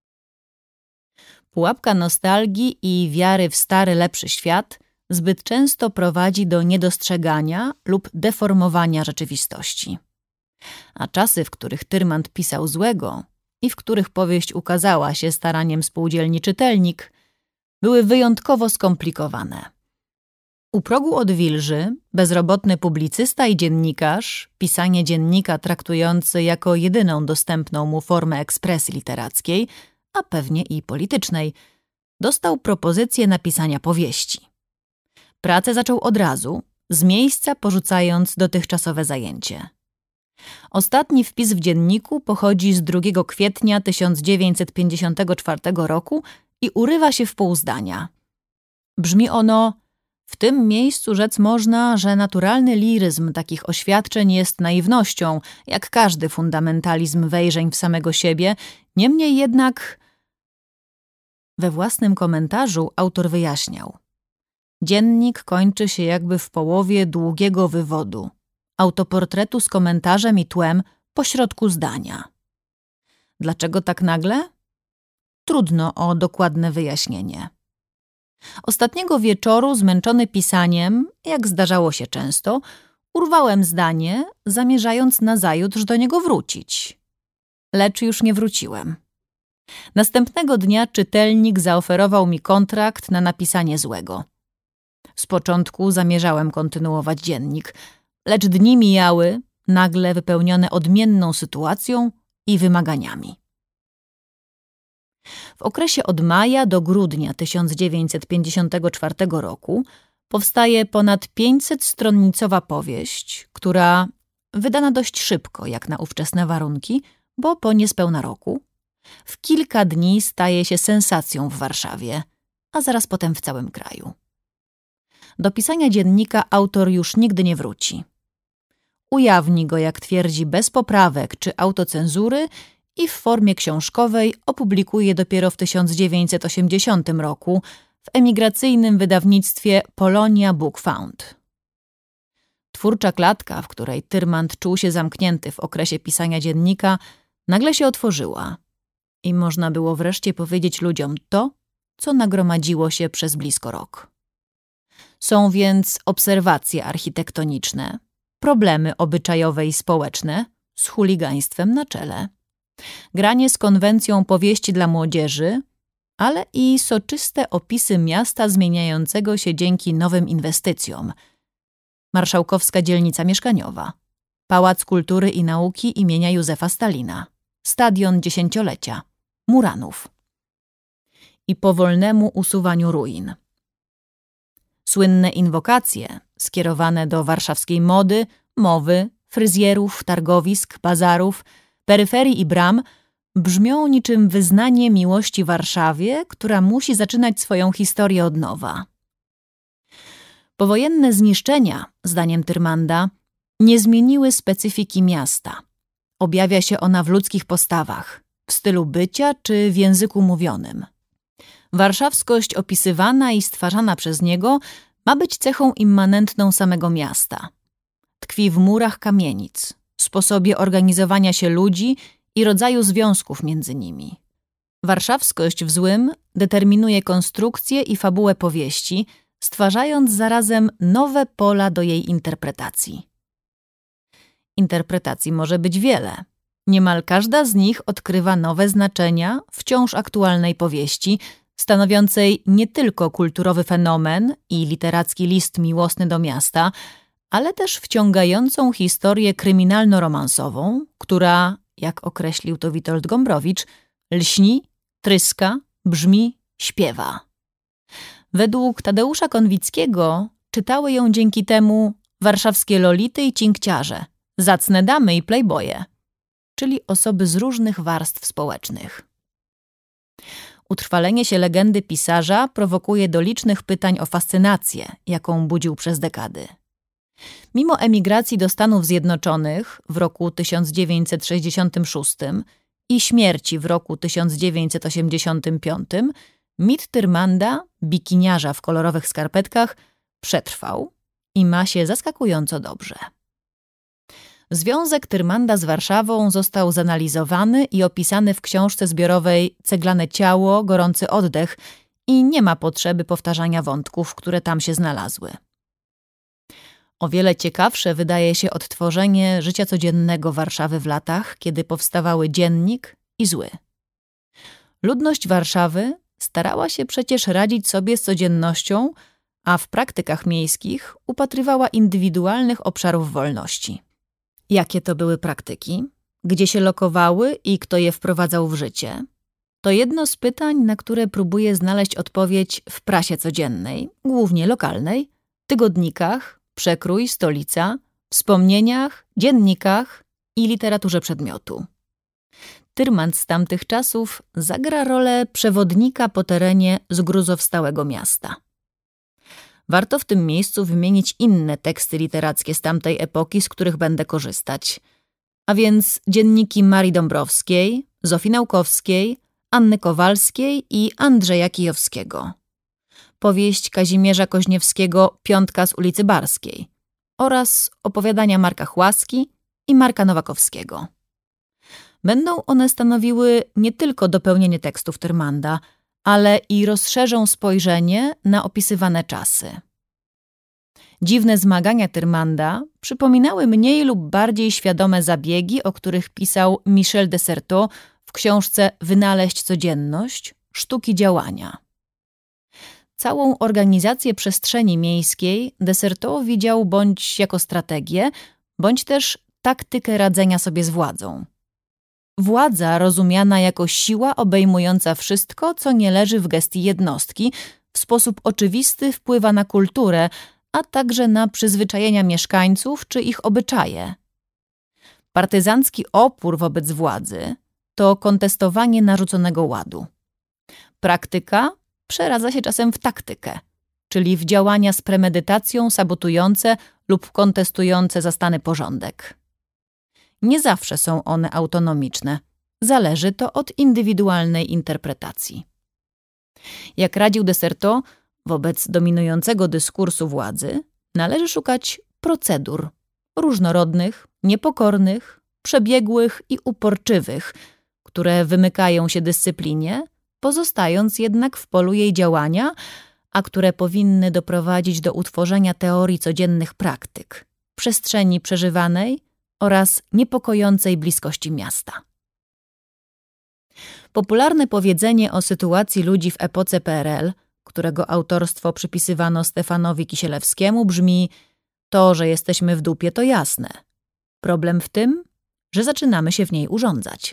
Pułapka nostalgii i wiary w stary, lepszy świat zbyt często prowadzi do niedostrzegania lub deformowania rzeczywistości. A czasy, w których Tyrmand pisał Złego i w których powieść ukazała się staraniem spółdzielni Czytelnik, były wyjątkowo skomplikowane. U progu odwilży bezrobotny publicysta i dziennikarz, pisanie dziennika traktujący jako jedyną dostępną mu formę ekspresji literackiej, a pewnie i politycznej, dostał propozycję napisania powieści. Pracę zaczął od razu, z miejsca porzucając dotychczasowe zajęcie. Ostatni wpis w dzienniku pochodzi z drugiego kwietnia tysiąc dziewięćset pięćdziesiątego czwartego roku i urywa się w pół zdania. Brzmi ono: w tym miejscu rzec można, że naturalny liryzm takich oświadczeń jest naiwnością, jak każdy fundamentalizm wejrzeń w samego siebie, niemniej jednak... We własnym komentarzu autor wyjaśniał: dziennik kończy się jakby w połowie długiego wywodu, autoportretu z komentarzem i tłem pośrodku zdania. Dlaczego tak nagle? Trudno o dokładne wyjaśnienie. Ostatniego wieczoru, zmęczony pisaniem, jak zdarzało się często, urwałem zdanie, zamierzając nazajutrz do niego wrócić. Lecz już nie wróciłem. Następnego dnia czytelnik zaoferował mi kontrakt na napisanie złego. Z początku zamierzałem kontynuować dziennik, lecz dni mijały, nagle wypełnione odmienną sytuacją i wymaganiami. W okresie od maja do grudnia tysiąc dziewięćset pięćdziesiątego czwartego roku powstaje ponad pięćsetstronicowa powieść, która, wydana dość szybko jak na ówczesne warunki, bo po niespełna roku, w kilka dni staje się sensacją w Warszawie, a zaraz potem w całym kraju. Do pisania dziennika autor już nigdy nie wróci. Ujawni go, jak twierdzi, bez poprawek czy autocenzury i w formie książkowej opublikuje dopiero w tysiąc dziewięćset osiemdziesiątym roku w emigracyjnym wydawnictwie Polonia Book Found. Twórcza klatka, w której Tyrmand czuł się zamknięty w okresie pisania dziennika, nagle się otworzyła i można było wreszcie powiedzieć ludziom to, co nagromadziło się przez blisko rok. Są więc obserwacje architektoniczne, problemy obyczajowe i społeczne z chuligaństwem na czele, granie z konwencją powieści dla młodzieży, ale i soczyste opisy miasta zmieniającego się dzięki nowym inwestycjom. Marszałkowska dzielnica mieszkaniowa, Pałac Kultury i Nauki imienia Józefa Stalina, Stadion Dziesięciolecia, Muranów i powolnemu usuwaniu ruin. Słynne inwokacje skierowane do warszawskiej mody, mowy, fryzjerów, targowisk, bazarów, peryferii i bram brzmią niczym wyznanie miłości Warszawie, która musi zaczynać swoją historię od nowa. Powojenne zniszczenia, zdaniem Tyrmanda, nie zmieniły specyfiki miasta. Objawia się ona w ludzkich postawach, w stylu bycia czy w języku mówionym. Warszawskość opisywana i stwarzana przez niego ma być cechą immanentną samego miasta. Tkwi w murach kamienic, sposobie organizowania się ludzi i rodzaju związków między nimi. Warszawskość w złym determinuje konstrukcję i fabułę powieści, stwarzając zarazem nowe pola do jej interpretacji. Interpretacji może być wiele. Niemal każda z nich odkrywa nowe znaczenia wciąż aktualnej powieści, stanowiącej nie tylko kulturowy fenomen i literacki list miłosny do miasta, ale też wciągającą historię kryminalno-romansową, która, jak określił to Witold Gombrowicz, lśni, tryska, brzmi, śpiewa. Według Tadeusza Konwickiego czytały ją dzięki temu warszawskie lolity i cinkciarze, zacne damy i playboye, czyli osoby z różnych warstw społecznych. Utrwalenie się legendy pisarza prowokuje do licznych pytań o fascynację, jaką budził przez dekady. Mimo emigracji do Stanów Zjednoczonych w roku tysiąc dziewięćset sześćdziesiątym szóstym i śmierci w roku tysiąc dziewięćset osiemdziesiątym piątym, mit Tyrmanda, bikiniarza w kolorowych skarpetkach, przetrwał i ma się zaskakująco dobrze. Związek Tyrmanda z Warszawą został zanalizowany i opisany w książce zbiorowej Ceglane ciało, gorący oddech i nie ma potrzeby powtarzania wątków, które tam się znalazły. O wiele ciekawsze wydaje się odtworzenie życia codziennego Warszawy w latach, kiedy powstawały Dziennik i Zły. Ludność Warszawy starała się przecież radzić sobie z codziennością, a w praktykach miejskich upatrywała indywidualnych obszarów wolności. Jakie to były praktyki? Gdzie się lokowały i kto je wprowadzał w życie? To jedno z pytań, na które próbuję znaleźć odpowiedź w prasie codziennej, głównie lokalnej, tygodnikach, Przekrój, Stolica, wspomnieniach, dziennikach i literaturze przedmiotu. Tyrmand z tamtych czasów zagra rolę przewodnika po terenie zgruzowstałego miasta. Warto w tym miejscu wymienić inne teksty literackie z tamtej epoki, z których będę korzystać. A więc dzienniki Marii Dąbrowskiej, Zofii Naukowskiej, Anny Kowalskiej i Andrzeja Kijowskiego. Powieść Kazimierza Koźniewskiego Piątka z ulicy Barskiej oraz opowiadania Marka Chłaski i Marka Nowakowskiego. Będą one stanowiły nie tylko dopełnienie tekstów Tyrmanda, ale i rozszerzą spojrzenie na opisywane czasy. Dziwne zmagania Tyrmanda przypominały mniej lub bardziej świadome zabiegi, o których pisał Michel de Certeau w książce Wynaleźć codzienność – sztuki działania. Całą organizację przestrzeni miejskiej de Certeau widział bądź jako strategię, bądź też taktykę radzenia sobie z władzą. Władza rozumiana jako siła obejmująca wszystko, co nie leży w gestii jednostki, w sposób oczywisty wpływa na kulturę, a także na przyzwyczajenia mieszkańców czy ich obyczaje. Partyzancki opór wobec władzy to kontestowanie narzuconego ładu. Praktyka przeradza się czasem w taktykę, czyli w działania z premedytacją sabotujące lub kontestujące zastany porządek. Nie zawsze są one autonomiczne. Zależy to od indywidualnej interpretacji. Jak radził de Certeau, wobec dominującego dyskursu władzy należy szukać procedur różnorodnych, niepokornych, przebiegłych i uporczywych, które wymykają się dyscyplinie, pozostając jednak w polu jej działania, a które powinny doprowadzić do utworzenia teorii codziennych praktyk, przestrzeni przeżywanej oraz niepokojącej bliskości miasta. Popularne powiedzenie o sytuacji ludzi w epoce P R L, którego autorstwo przypisywano Stefanowi Kisielewskiemu, brzmi: to, że jesteśmy w dupie, to jasne. Problem w tym, że zaczynamy się w niej urządzać.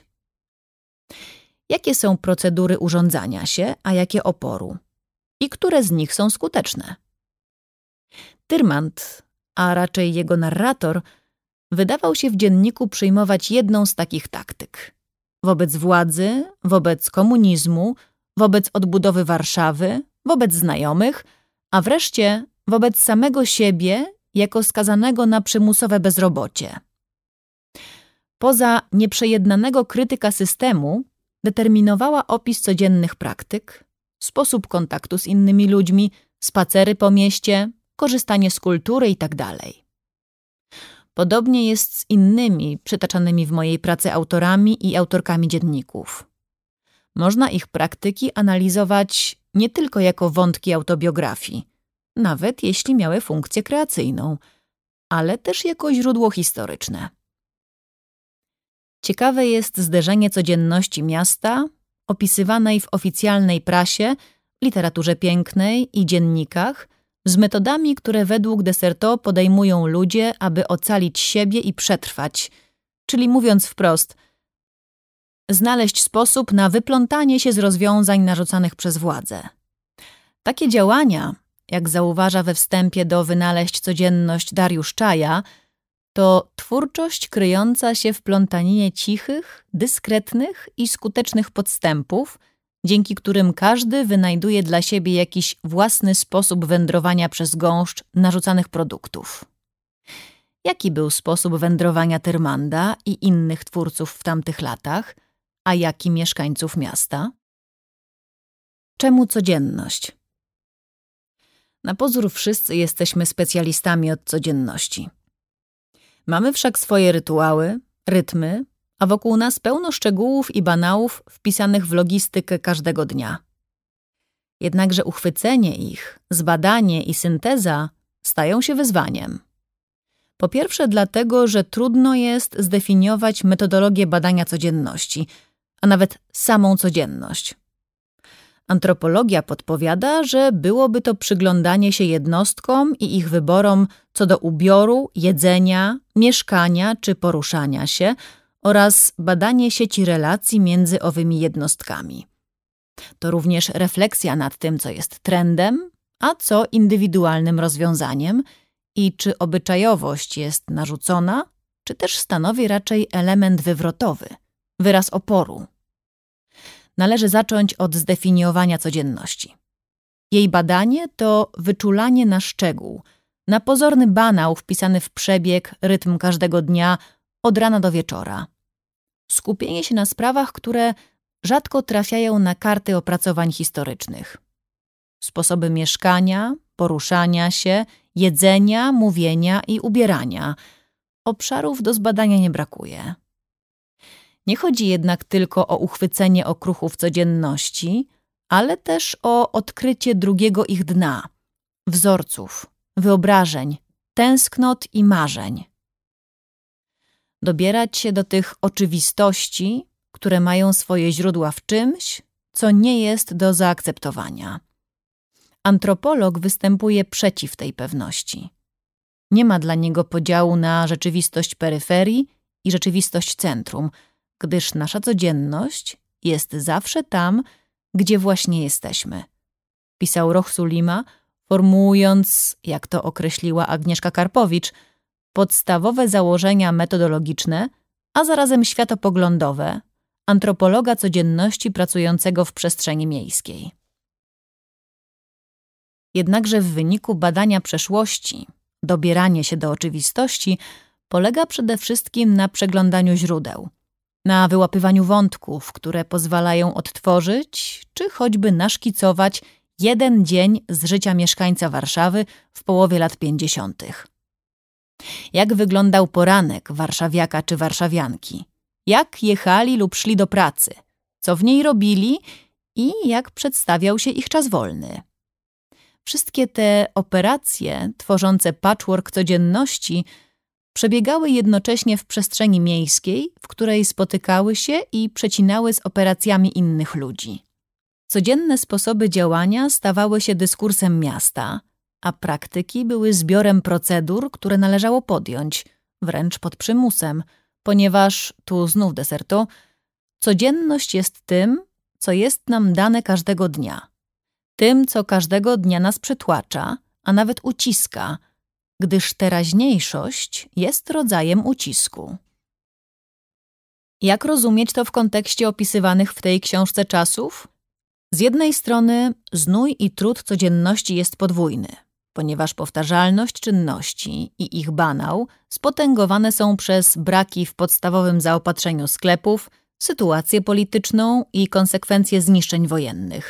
Jakie są procedury urządzania się, a jakie oporu? I które z nich są skuteczne? Tyrmand, a raczej jego narrator, wydawał się w dzienniku przyjmować jedną z takich taktyk. Wobec władzy, wobec komunizmu, wobec odbudowy Warszawy, wobec znajomych, a wreszcie wobec samego siebie jako skazanego na przymusowe bezrobocie. Poza nieprzejednanego krytyka systemu determinowała opis codziennych praktyk, sposób kontaktu z innymi ludźmi, spacery po mieście, korzystanie z kultury itd. Podobnie jest z innymi przytaczanymi w mojej pracy autorami i autorkami dzienników. Można ich praktyki analizować nie tylko jako wątki autobiografii, nawet jeśli miały funkcję kreacyjną, ale też jako źródło historyczne. Ciekawe jest zderzenie codzienności miasta, opisywanej w oficjalnej prasie, literaturze pięknej i dziennikach, z metodami, które według de Certeau podejmują ludzie, aby ocalić siebie i przetrwać, czyli mówiąc wprost, znaleźć sposób na wyplątanie się z rozwiązań narzucanych przez władzę. Takie działania, jak zauważa we wstępie do Wynaleźć codzienność Dariusz Czaja, to twórczość kryjąca się w plątaninie cichych, dyskretnych i skutecznych podstępów, dzięki którym każdy wynajduje dla siebie jakiś własny sposób wędrowania przez gąszcz narzucanych produktów. Jaki był sposób wędrowania Tyrmanda i innych twórców w tamtych latach, a jaki mieszkańców miasta? Czemu codzienność? Na pozór wszyscy jesteśmy specjalistami od codzienności. Mamy wszak swoje rytuały, rytmy, a wokół nas pełno szczegółów i banałów wpisanych w logistykę każdego dnia. Jednakże uchwycenie ich, zbadanie i synteza stają się wyzwaniem. Po pierwsze dlatego, że trudno jest zdefiniować metodologię badania codzienności, a nawet samą codzienność. Antropologia podpowiada, że byłoby to przyglądanie się jednostkom i ich wyborom co do ubioru, jedzenia, mieszkania czy poruszania się oraz badanie sieci relacji między owymi jednostkami. To również refleksja nad tym, co jest trendem, a co indywidualnym rozwiązaniem i czy obyczajowość jest narzucona, czy też stanowi raczej element wywrotowy, wyraz oporu. Należy zacząć od zdefiniowania codzienności. Jej badanie to wyczulanie na szczegół, na pozorny banał wpisany w przebieg, rytm każdego dnia od rana do wieczora. Skupienie się na sprawach, które rzadko trafiają na karty opracowań historycznych. Sposoby mieszkania, poruszania się, jedzenia, mówienia i ubierania. Obszarów do zbadania nie brakuje. Nie chodzi jednak tylko o uchwycenie okruchów codzienności, ale też o odkrycie drugiego ich dna, wzorców, wyobrażeń, tęsknot i marzeń. Dobierać się do tych oczywistości, które mają swoje źródła w czymś, co nie jest do zaakceptowania. Antropolog występuje przeciw tej pewności. Nie ma dla niego podziału na rzeczywistość peryferii i rzeczywistość centrum, gdyż nasza codzienność jest zawsze tam, gdzie właśnie jesteśmy. Pisał Roch Sulima, formułując, jak to określiła Agnieszka Karpowicz, podstawowe założenia metodologiczne, a zarazem światopoglądowe antropologa codzienności pracującego w przestrzeni miejskiej. Jednakże w wyniku badania przeszłości dobieranie się do oczywistości polega przede wszystkim na przeglądaniu źródeł, na wyłapywaniu wątków, które pozwalają odtworzyć czy choćby naszkicować jeden dzień z życia mieszkańca Warszawy w połowie lat pięćdziesiątych. Jak wyglądał poranek warszawiaka czy warszawianki? Jak jechali lub szli do pracy? Co w niej robili i jak przedstawiał się ich czas wolny? Wszystkie te operacje tworzące patchwork codzienności przebiegały jednocześnie w przestrzeni miejskiej, w której spotykały się i przecinały z operacjami innych ludzi. Codzienne sposoby działania stawały się dyskursem miasta, a praktyki były zbiorem procedur, które należało podjąć, wręcz pod przymusem, ponieważ, tu znów deserto, codzienność jest tym, co jest nam dane każdego dnia. Tym, co każdego dnia nas przytłacza, a nawet uciska, gdyż teraźniejszość jest rodzajem ucisku. Jak rozumieć to w kontekście opisywanych w tej książce czasów? Z jednej strony znój i trud codzienności jest podwójny, ponieważ powtarzalność czynności i ich banał spotęgowane są przez braki w podstawowym zaopatrzeniu sklepów, sytuację polityczną i konsekwencje zniszczeń wojennych.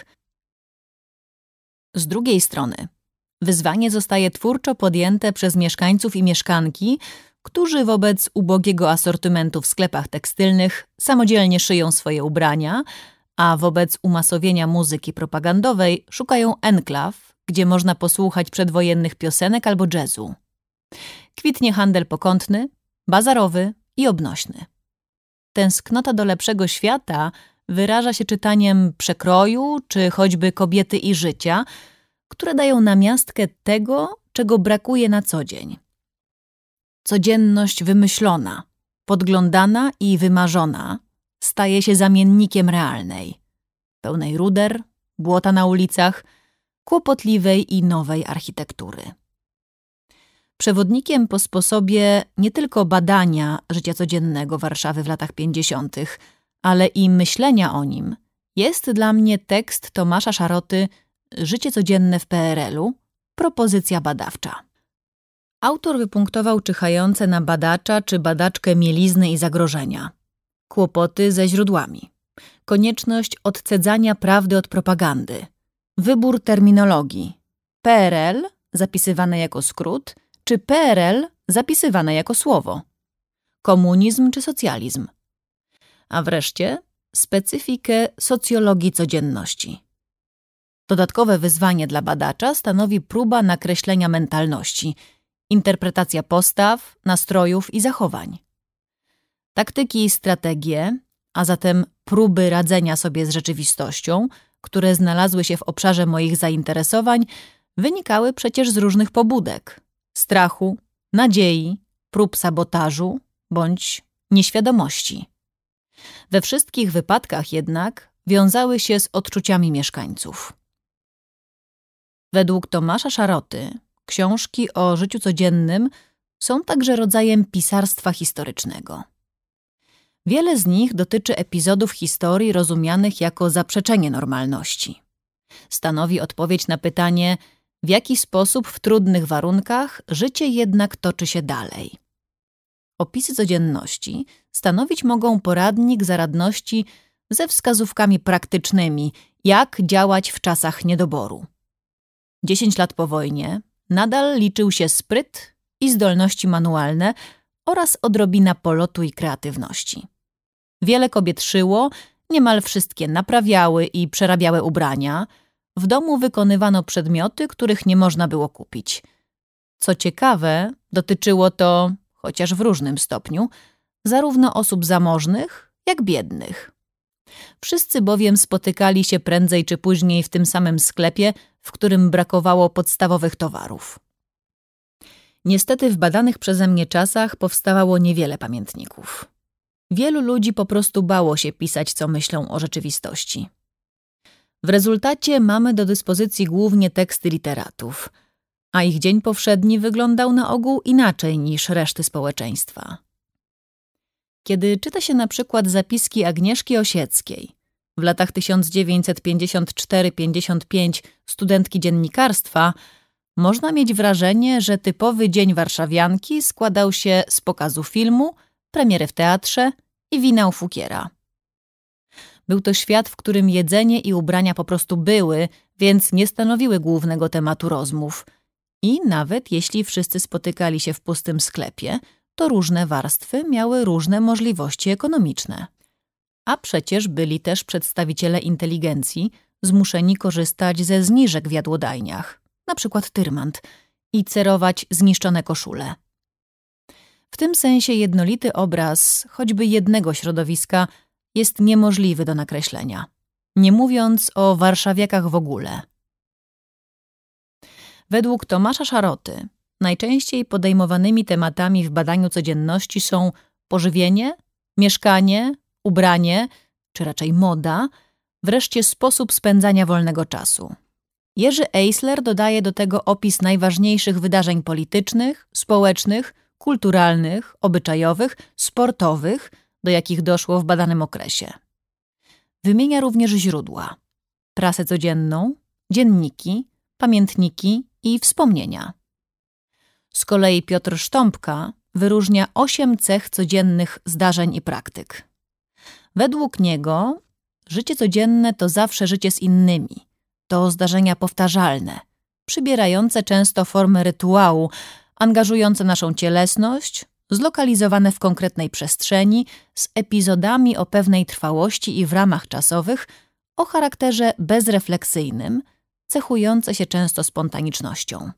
Z drugiej strony wyzwanie zostaje twórczo podjęte przez mieszkańców i mieszkanki, którzy wobec ubogiego asortymentu w sklepach tekstylnych samodzielnie szyją swoje ubrania, a wobec umasowienia muzyki propagandowej szukają enklaw, gdzie można posłuchać przedwojennych piosenek albo jazzu. Kwitnie handel pokątny, bazarowy i obnośny. Tęsknota do lepszego świata wyraża się czytaniem przekroju czy choćby Kobiety i życia, które dają namiastkę tego, czego brakuje na co dzień. Codzienność wymyślona, podglądana i wymarzona staje się zamiennikiem realnej, pełnej ruder, błota na ulicach, kłopotliwej i nowej architektury. Przewodnikiem po sposobie nie tylko badania życia codziennego Warszawy w latach pięćdziesiątych, ale i myślenia o nim jest dla mnie tekst Tomasza Szaroty Życie codzienne w P R L-u, propozycja badawcza. Autor wypunktował czyhające na badacza czy badaczkę mielizny i zagrożenia, kłopoty ze źródłami, konieczność odcedzania prawdy od propagandy, wybór terminologii, P R L zapisywane jako skrót, czy P R L zapisywane jako słowo, komunizm czy socjalizm, a wreszcie specyfikę socjologii codzienności. Dodatkowe wyzwanie dla badacza stanowi próba nakreślenia mentalności, interpretacja postaw, nastrojów i zachowań. Taktyki i strategie, a zatem próby radzenia sobie z rzeczywistością, które znalazły się w obszarze moich zainteresowań, wynikały przecież z różnych pobudek: strachu, nadziei, prób sabotażu bądź nieświadomości. We wszystkich wypadkach jednak wiązały się z odczuciami mieszkańców. Według Tomasza Szaroty książki o życiu codziennym są także rodzajem pisarstwa historycznego. Wiele z nich dotyczy epizodów historii rozumianych jako zaprzeczenie normalności. Stanowi odpowiedź na pytanie, w jaki sposób w trudnych warunkach życie jednak toczy się dalej. Opisy codzienności stanowić mogą poradnik zaradności ze wskazówkami praktycznymi, jak działać w czasach niedoboru. Dziesięć lat po wojnie nadal liczył się spryt i zdolności manualne oraz odrobina polotu i kreatywności. Wiele kobiet szyło, niemal wszystkie naprawiały i przerabiały ubrania. W domu wykonywano przedmioty, których nie można było kupić. Co ciekawe, dotyczyło to, chociaż w różnym stopniu, zarówno osób zamożnych, jak biednych. Wszyscy bowiem spotykali się prędzej czy później w tym samym sklepie, w którym brakowało podstawowych towarów. Niestety w badanych przeze mnie czasach powstawało niewiele pamiętników. Wielu ludzi po prostu bało się pisać, co myślą o rzeczywistości. W rezultacie mamy do dyspozycji głównie teksty literatów, a ich dzień powszedni wyglądał na ogół inaczej niż reszty społeczeństwa. Kiedy czyta się na przykład zapiski Agnieszki Osieckiej, w latach tysiąc dziewięćset pięćdziesiąt cztery pięćdziesiąt pięć studentki dziennikarstwa, można mieć wrażenie, że typowy dzień warszawianki składał się z pokazu filmu, premiery w teatrze i wina u fukiera. Był to świat, w którym jedzenie i ubrania po prostu były, więc nie stanowiły głównego tematu rozmów. I nawet jeśli wszyscy spotykali się w pustym sklepie, to różne warstwy miały różne możliwości ekonomiczne. A przecież byli też przedstawiciele inteligencji zmuszeni korzystać ze zniżek w jadłodajniach, na przykład tyrmand, i cerować zniszczone koszule. W tym sensie jednolity obraz choćby jednego środowiska jest niemożliwy do nakreślenia, nie mówiąc o warszawiakach w ogóle. Według Tomasza Szaroty najczęściej podejmowanymi tematami w badaniu codzienności są pożywienie, mieszkanie, ubranie, czy raczej moda, wreszcie sposób spędzania wolnego czasu. Jerzy Eisler dodaje do tego opis najważniejszych wydarzeń politycznych, społecznych, kulturalnych, obyczajowych, sportowych, do jakich doszło w badanym okresie. Wymienia również źródła: prasę codzienną, dzienniki, pamiętniki i wspomnienia. Z kolei Piotr Sztąpka wyróżnia osiem cech codziennych zdarzeń i praktyk. Według niego życie codzienne to zawsze życie z innymi. To zdarzenia powtarzalne, przybierające często formę rytuału, angażujące naszą cielesność, zlokalizowane w konkretnej przestrzeni, z epizodami o pewnej trwałości i w ramach czasowych, o charakterze bezrefleksyjnym, cechujące się często spontanicznością.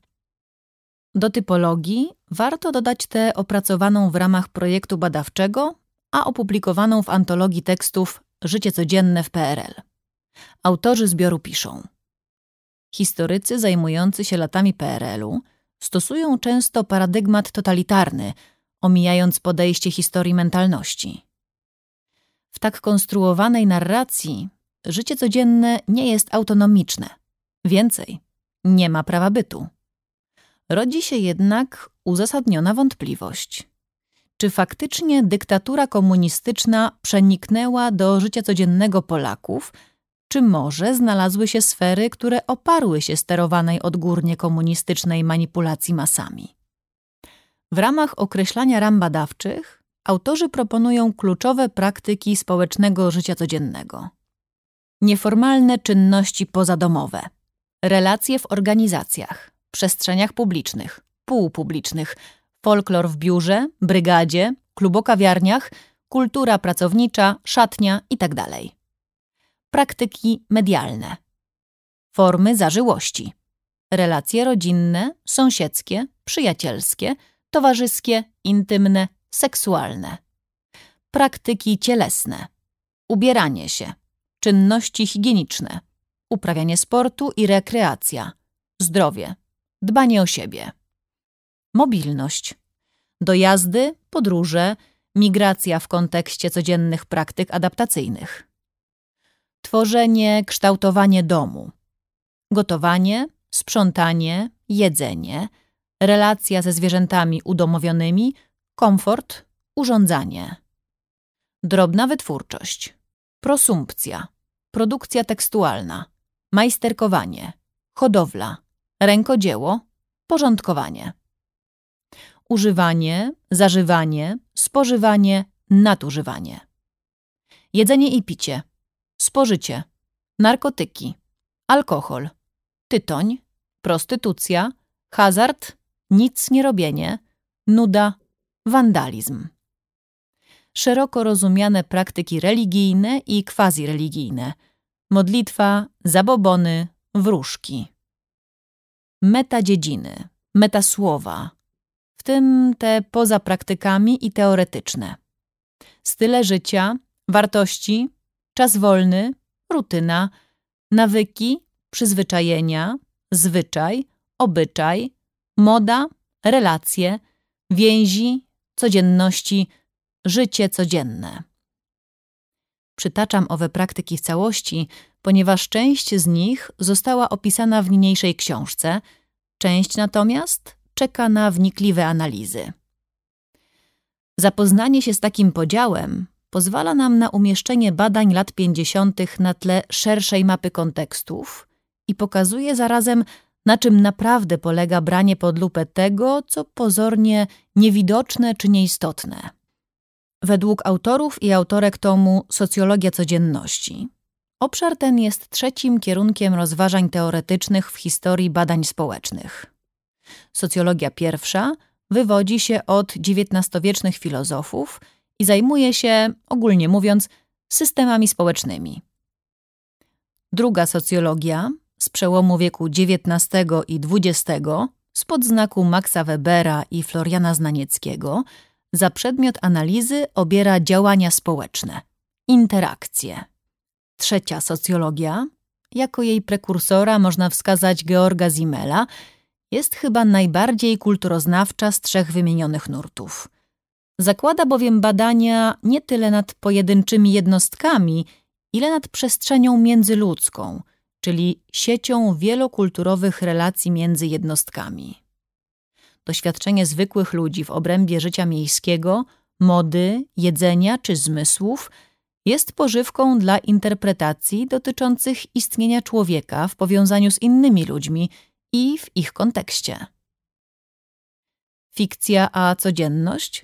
Do typologii warto dodać tę opracowaną w ramach projektu badawczego, a opublikowaną w antologii tekstów Życie codzienne w P R L. Autorzy zbioru piszą: historycy zajmujący się latami P R L-u stosują często paradygmat totalitarny, omijając podejście historii mentalności. W tak konstruowanej narracji życie codzienne nie jest autonomiczne. Więcej, nie ma prawa bytu. Rodzi się jednak uzasadniona wątpliwość. Czy faktycznie dyktatura komunistyczna przeniknęła do życia codziennego Polaków, czy może znalazły się sfery, które oparły się sterowanej odgórnie komunistycznej manipulacji masami? W ramach określania ram badawczych autorzy proponują kluczowe praktyki społecznego życia codziennego. Nieformalne czynności pozadomowe, relacje w organizacjach, przestrzeniach publicznych, półpublicznych, folklor w biurze, brygadzie, klubokawiarniach, kultura pracownicza, szatnia itd. Praktyki medialne, formy zażyłości, relacje rodzinne, sąsiedzkie, przyjacielskie, towarzyskie, intymne, seksualne. Praktyki cielesne, ubieranie się, czynności higieniczne, uprawianie sportu i rekreacja, zdrowie, dbanie o siebie. Mobilność, dojazdy, podróże, migracja w kontekście codziennych praktyk adaptacyjnych. Tworzenie, kształtowanie domu, gotowanie, sprzątanie, jedzenie, relacja ze zwierzętami udomowionymi, komfort, urządzanie. Drobna wytwórczość, prosumpcja, produkcja tekstualna, majsterkowanie, hodowla, rękodzieło, porządkowanie. Używanie, zażywanie, spożywanie, nadużywanie. Jedzenie i picie, spożycie, narkotyki, alkohol, tytoń, prostytucja, hazard, nic nie robienie, nuda, wandalizm. Szeroko rozumiane praktyki religijne i quasi-religijne, modlitwa, zabobony, wróżki. Metadziedziny, metasłowa, w tym te poza praktykami i teoretyczne. Style życia, wartości, czas wolny, rutyna, nawyki, przyzwyczajenia, zwyczaj, obyczaj, moda, relacje, więzi, codzienności, życie codzienne. Przytaczam owe praktyki w całości, ponieważ część z nich została opisana w niniejszej książce, część natomiast czeka na wnikliwe analizy. Zapoznanie się z takim podziałem pozwala nam na umieszczenie badań lat pięćdziesiątych na tle szerszej mapy kontekstów i pokazuje zarazem, na czym naprawdę polega branie pod lupę tego, co pozornie niewidoczne czy nieistotne. Według autorów i autorek tomu Socjologia codzienności, obszar ten jest trzecim kierunkiem rozważań teoretycznych w historii badań społecznych. Socjologia pierwsza wywodzi się od dziewiętnastowiecznych filozofów i zajmuje się, ogólnie mówiąc, systemami społecznymi. Druga socjologia z przełomu wieku dziewiętnastego i dwudziestego spod znaku Maxa Webera i Floriana Znanieckiego za przedmiot analizy obiera działania społeczne, interakcje. Trzecia socjologia, jako jej prekursora można wskazać Georga Simmela, jest chyba najbardziej kulturoznawcza z trzech wymienionych nurtów. Zakłada bowiem badania nie tyle nad pojedynczymi jednostkami, ile nad przestrzenią międzyludzką, czyli siecią wielokulturowych relacji między jednostkami. Doświadczenie zwykłych ludzi w obrębie życia miejskiego, mody, jedzenia czy zmysłów jest pożywką dla interpretacji dotyczących istnienia człowieka w powiązaniu z innymi ludźmi i w ich kontekście. Fikcja a codzienność?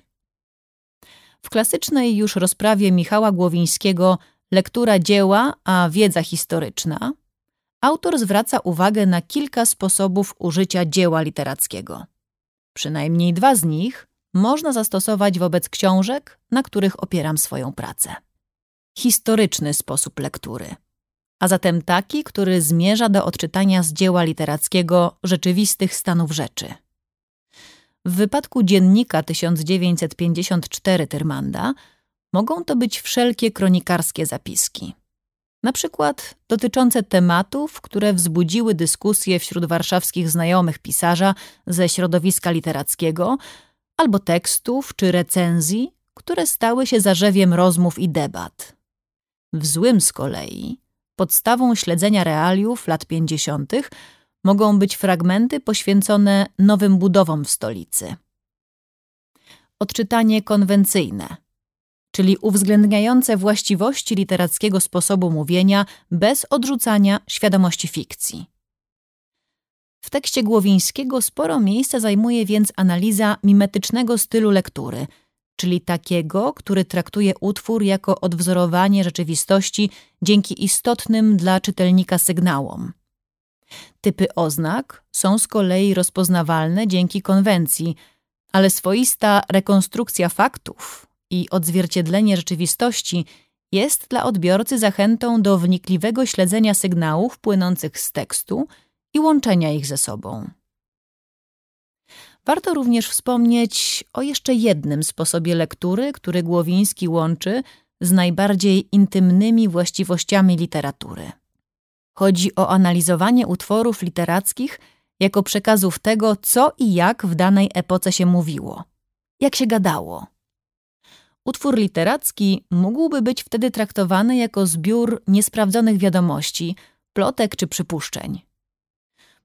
W klasycznej już rozprawie Michała Głowińskiego Lektura dzieła a wiedza historyczna autor zwraca uwagę na kilka sposobów użycia dzieła literackiego. Przynajmniej dwa z nich można zastosować wobec książek, na których opieram swoją pracę. Historyczny sposób lektury, a zatem taki, który zmierza do odczytania z dzieła literackiego rzeczywistych stanów rzeczy. W wypadku dziennika tysiąc dziewięćset pięćdziesiąt cztery Tyrmanda mogą to być wszelkie kronikarskie zapiski. Na przykład dotyczące tematów, które wzbudziły dyskusje wśród warszawskich znajomych pisarza ze środowiska literackiego, albo tekstów czy recenzji, które stały się zarzewiem rozmów i debat. W złym z kolei podstawą śledzenia realiów lat pięćdziesiątych mogą być fragmenty poświęcone nowym budowom w stolicy. Odczytanie konwencyjne, czyli uwzględniające właściwości literackiego sposobu mówienia bez odrzucania świadomości fikcji. W tekście Głowińskiego sporo miejsca zajmuje więc analiza mimetycznego stylu lektury, czyli takiego, który traktuje utwór jako odwzorowanie rzeczywistości dzięki istotnym dla czytelnika sygnałom. Typy oznak są z kolei rozpoznawalne dzięki konwencji, ale swoista rekonstrukcja faktów i odzwierciedlenie rzeczywistości jest dla odbiorcy zachętą do wnikliwego śledzenia sygnałów płynących z tekstu i łączenia ich ze sobą. Warto również wspomnieć o jeszcze jednym sposobie lektury, który Głowiński łączy z najbardziej intymnymi właściwościami literatury. Chodzi o analizowanie utworów literackich jako przekazów tego, co i jak w danej epoce się mówiło, jak się gadało. Utwór literacki mógłby być wtedy traktowany jako zbiór niesprawdzonych wiadomości, plotek czy przypuszczeń.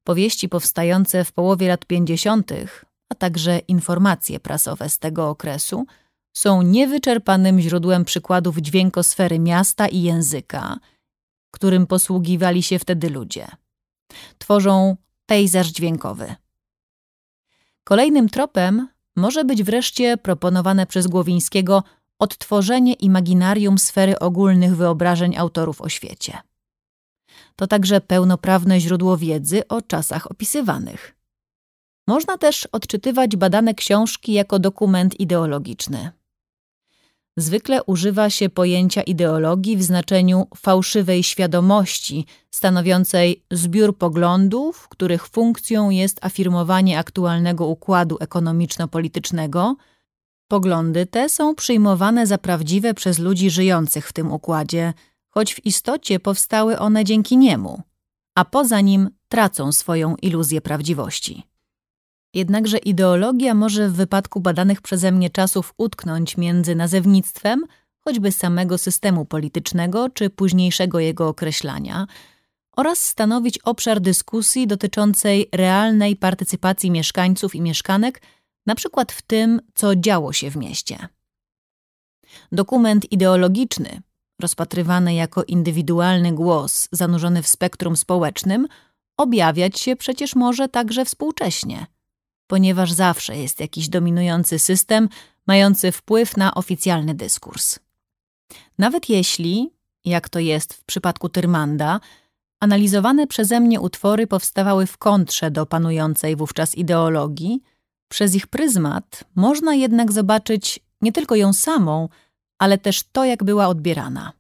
Powieści powstające w połowie lat pięćdziesiątych, a także informacje prasowe z tego okresu są niewyczerpanym źródłem przykładów dźwiękosfery miasta i języka, którym posługiwali się wtedy ludzie. Tworzą pejzaż dźwiękowy. Kolejnym tropem może być wreszcie proponowane przez Głowińskiego odtworzenie imaginarium sfery ogólnych wyobrażeń autorów o świecie. To także pełnoprawne źródło wiedzy o czasach opisywanych. Można też odczytywać badane książki jako dokument ideologiczny. Zwykle używa się pojęcia ideologii w znaczeniu fałszywej świadomości, stanowiącej zbiór poglądów, których funkcją jest afirmowanie aktualnego układu ekonomiczno-politycznego. Poglądy te są przyjmowane za prawdziwe przez ludzi żyjących w tym układzie, choć w istocie powstały one dzięki niemu, a poza nim tracą swoją iluzję prawdziwości. Jednakże ideologia może w wypadku badanych przeze mnie czasów utknąć między nazewnictwem, choćby samego systemu politycznego czy późniejszego jego określania, oraz stanowić obszar dyskusji dotyczącej realnej partycypacji mieszkańców i mieszkanek, na przykład w tym, co działo się w mieście. Dokument ideologiczny, rozpatrywany jako indywidualny głos zanurzony w spektrum społecznym, objawiać się przecież może także współcześnie, ponieważ zawsze jest jakiś dominujący system mający wpływ na oficjalny dyskurs. Nawet jeśli, jak to jest w przypadku Tyrmanda, analizowane przeze mnie utwory powstawały w kontrze do panującej wówczas ideologii, przez ich pryzmat można jednak zobaczyć nie tylko ją samą, ale też to, jak była odbierana.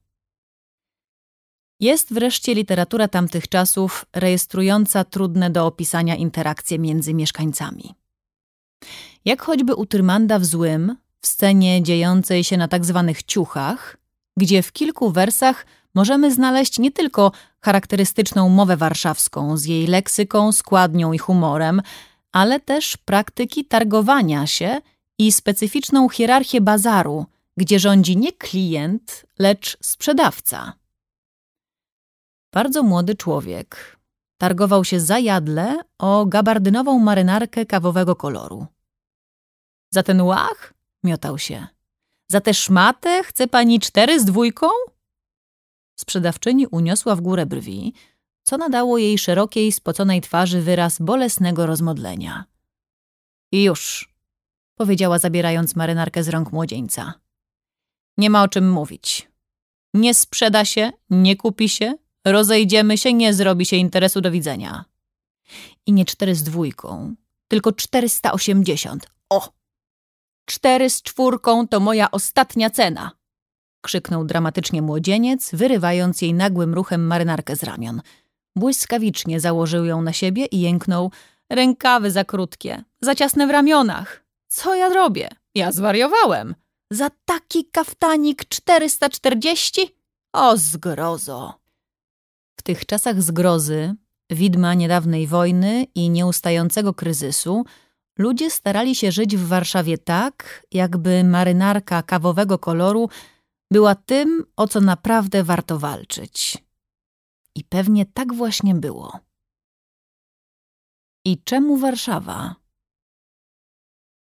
Jest wreszcie literatura tamtych czasów rejestrująca trudne do opisania interakcje między mieszkańcami. Jak choćby u Tyrmanda w Złym, w scenie dziejącej się na tak zwanych ciuchach, gdzie w kilku wersach możemy znaleźć nie tylko charakterystyczną mowę warszawską z jej leksyką, składnią i humorem, ale też praktyki targowania się i specyficzną hierarchię bazaru, gdzie rządzi nie klient, lecz sprzedawca. Bardzo młody człowiek targował się zajadle o gabardynową marynarkę kawowego koloru. Za ten łach? Miotał się. Za tę szmatę chce pani cztery z dwójką? Sprzedawczyni uniosła w górę brwi, co nadało jej szerokiej, spoconej twarzy wyraz bolesnego rozmodlenia. I już, powiedziała zabierając marynarkę z rąk młodzieńca. Nie ma o czym mówić. Nie sprzeda się, nie kupi się, rozejdziemy się, nie zrobi się interesu, do widzenia. I nie cztery z dwójką, tylko czterysta osiemdziesiąt. O! Cztery z czwórką to moja ostatnia cena! Krzyknął dramatycznie młodzieniec, wyrywając jej nagłym ruchem marynarkę z ramion. Błyskawicznie założył ją na siebie i jęknął: rękawy za krótkie, za ciasne w ramionach. Co ja robię? Ja zwariowałem. Za taki kaftanik czterysta czterdzieści? O zgrozo! W tych czasach zgrozy, widma niedawnej wojny i nieustającego kryzysu, ludzie starali się żyć w Warszawie tak, jakby marynarka kawowego koloru była tym, o co naprawdę warto walczyć. I pewnie tak właśnie było. I czemu Warszawa?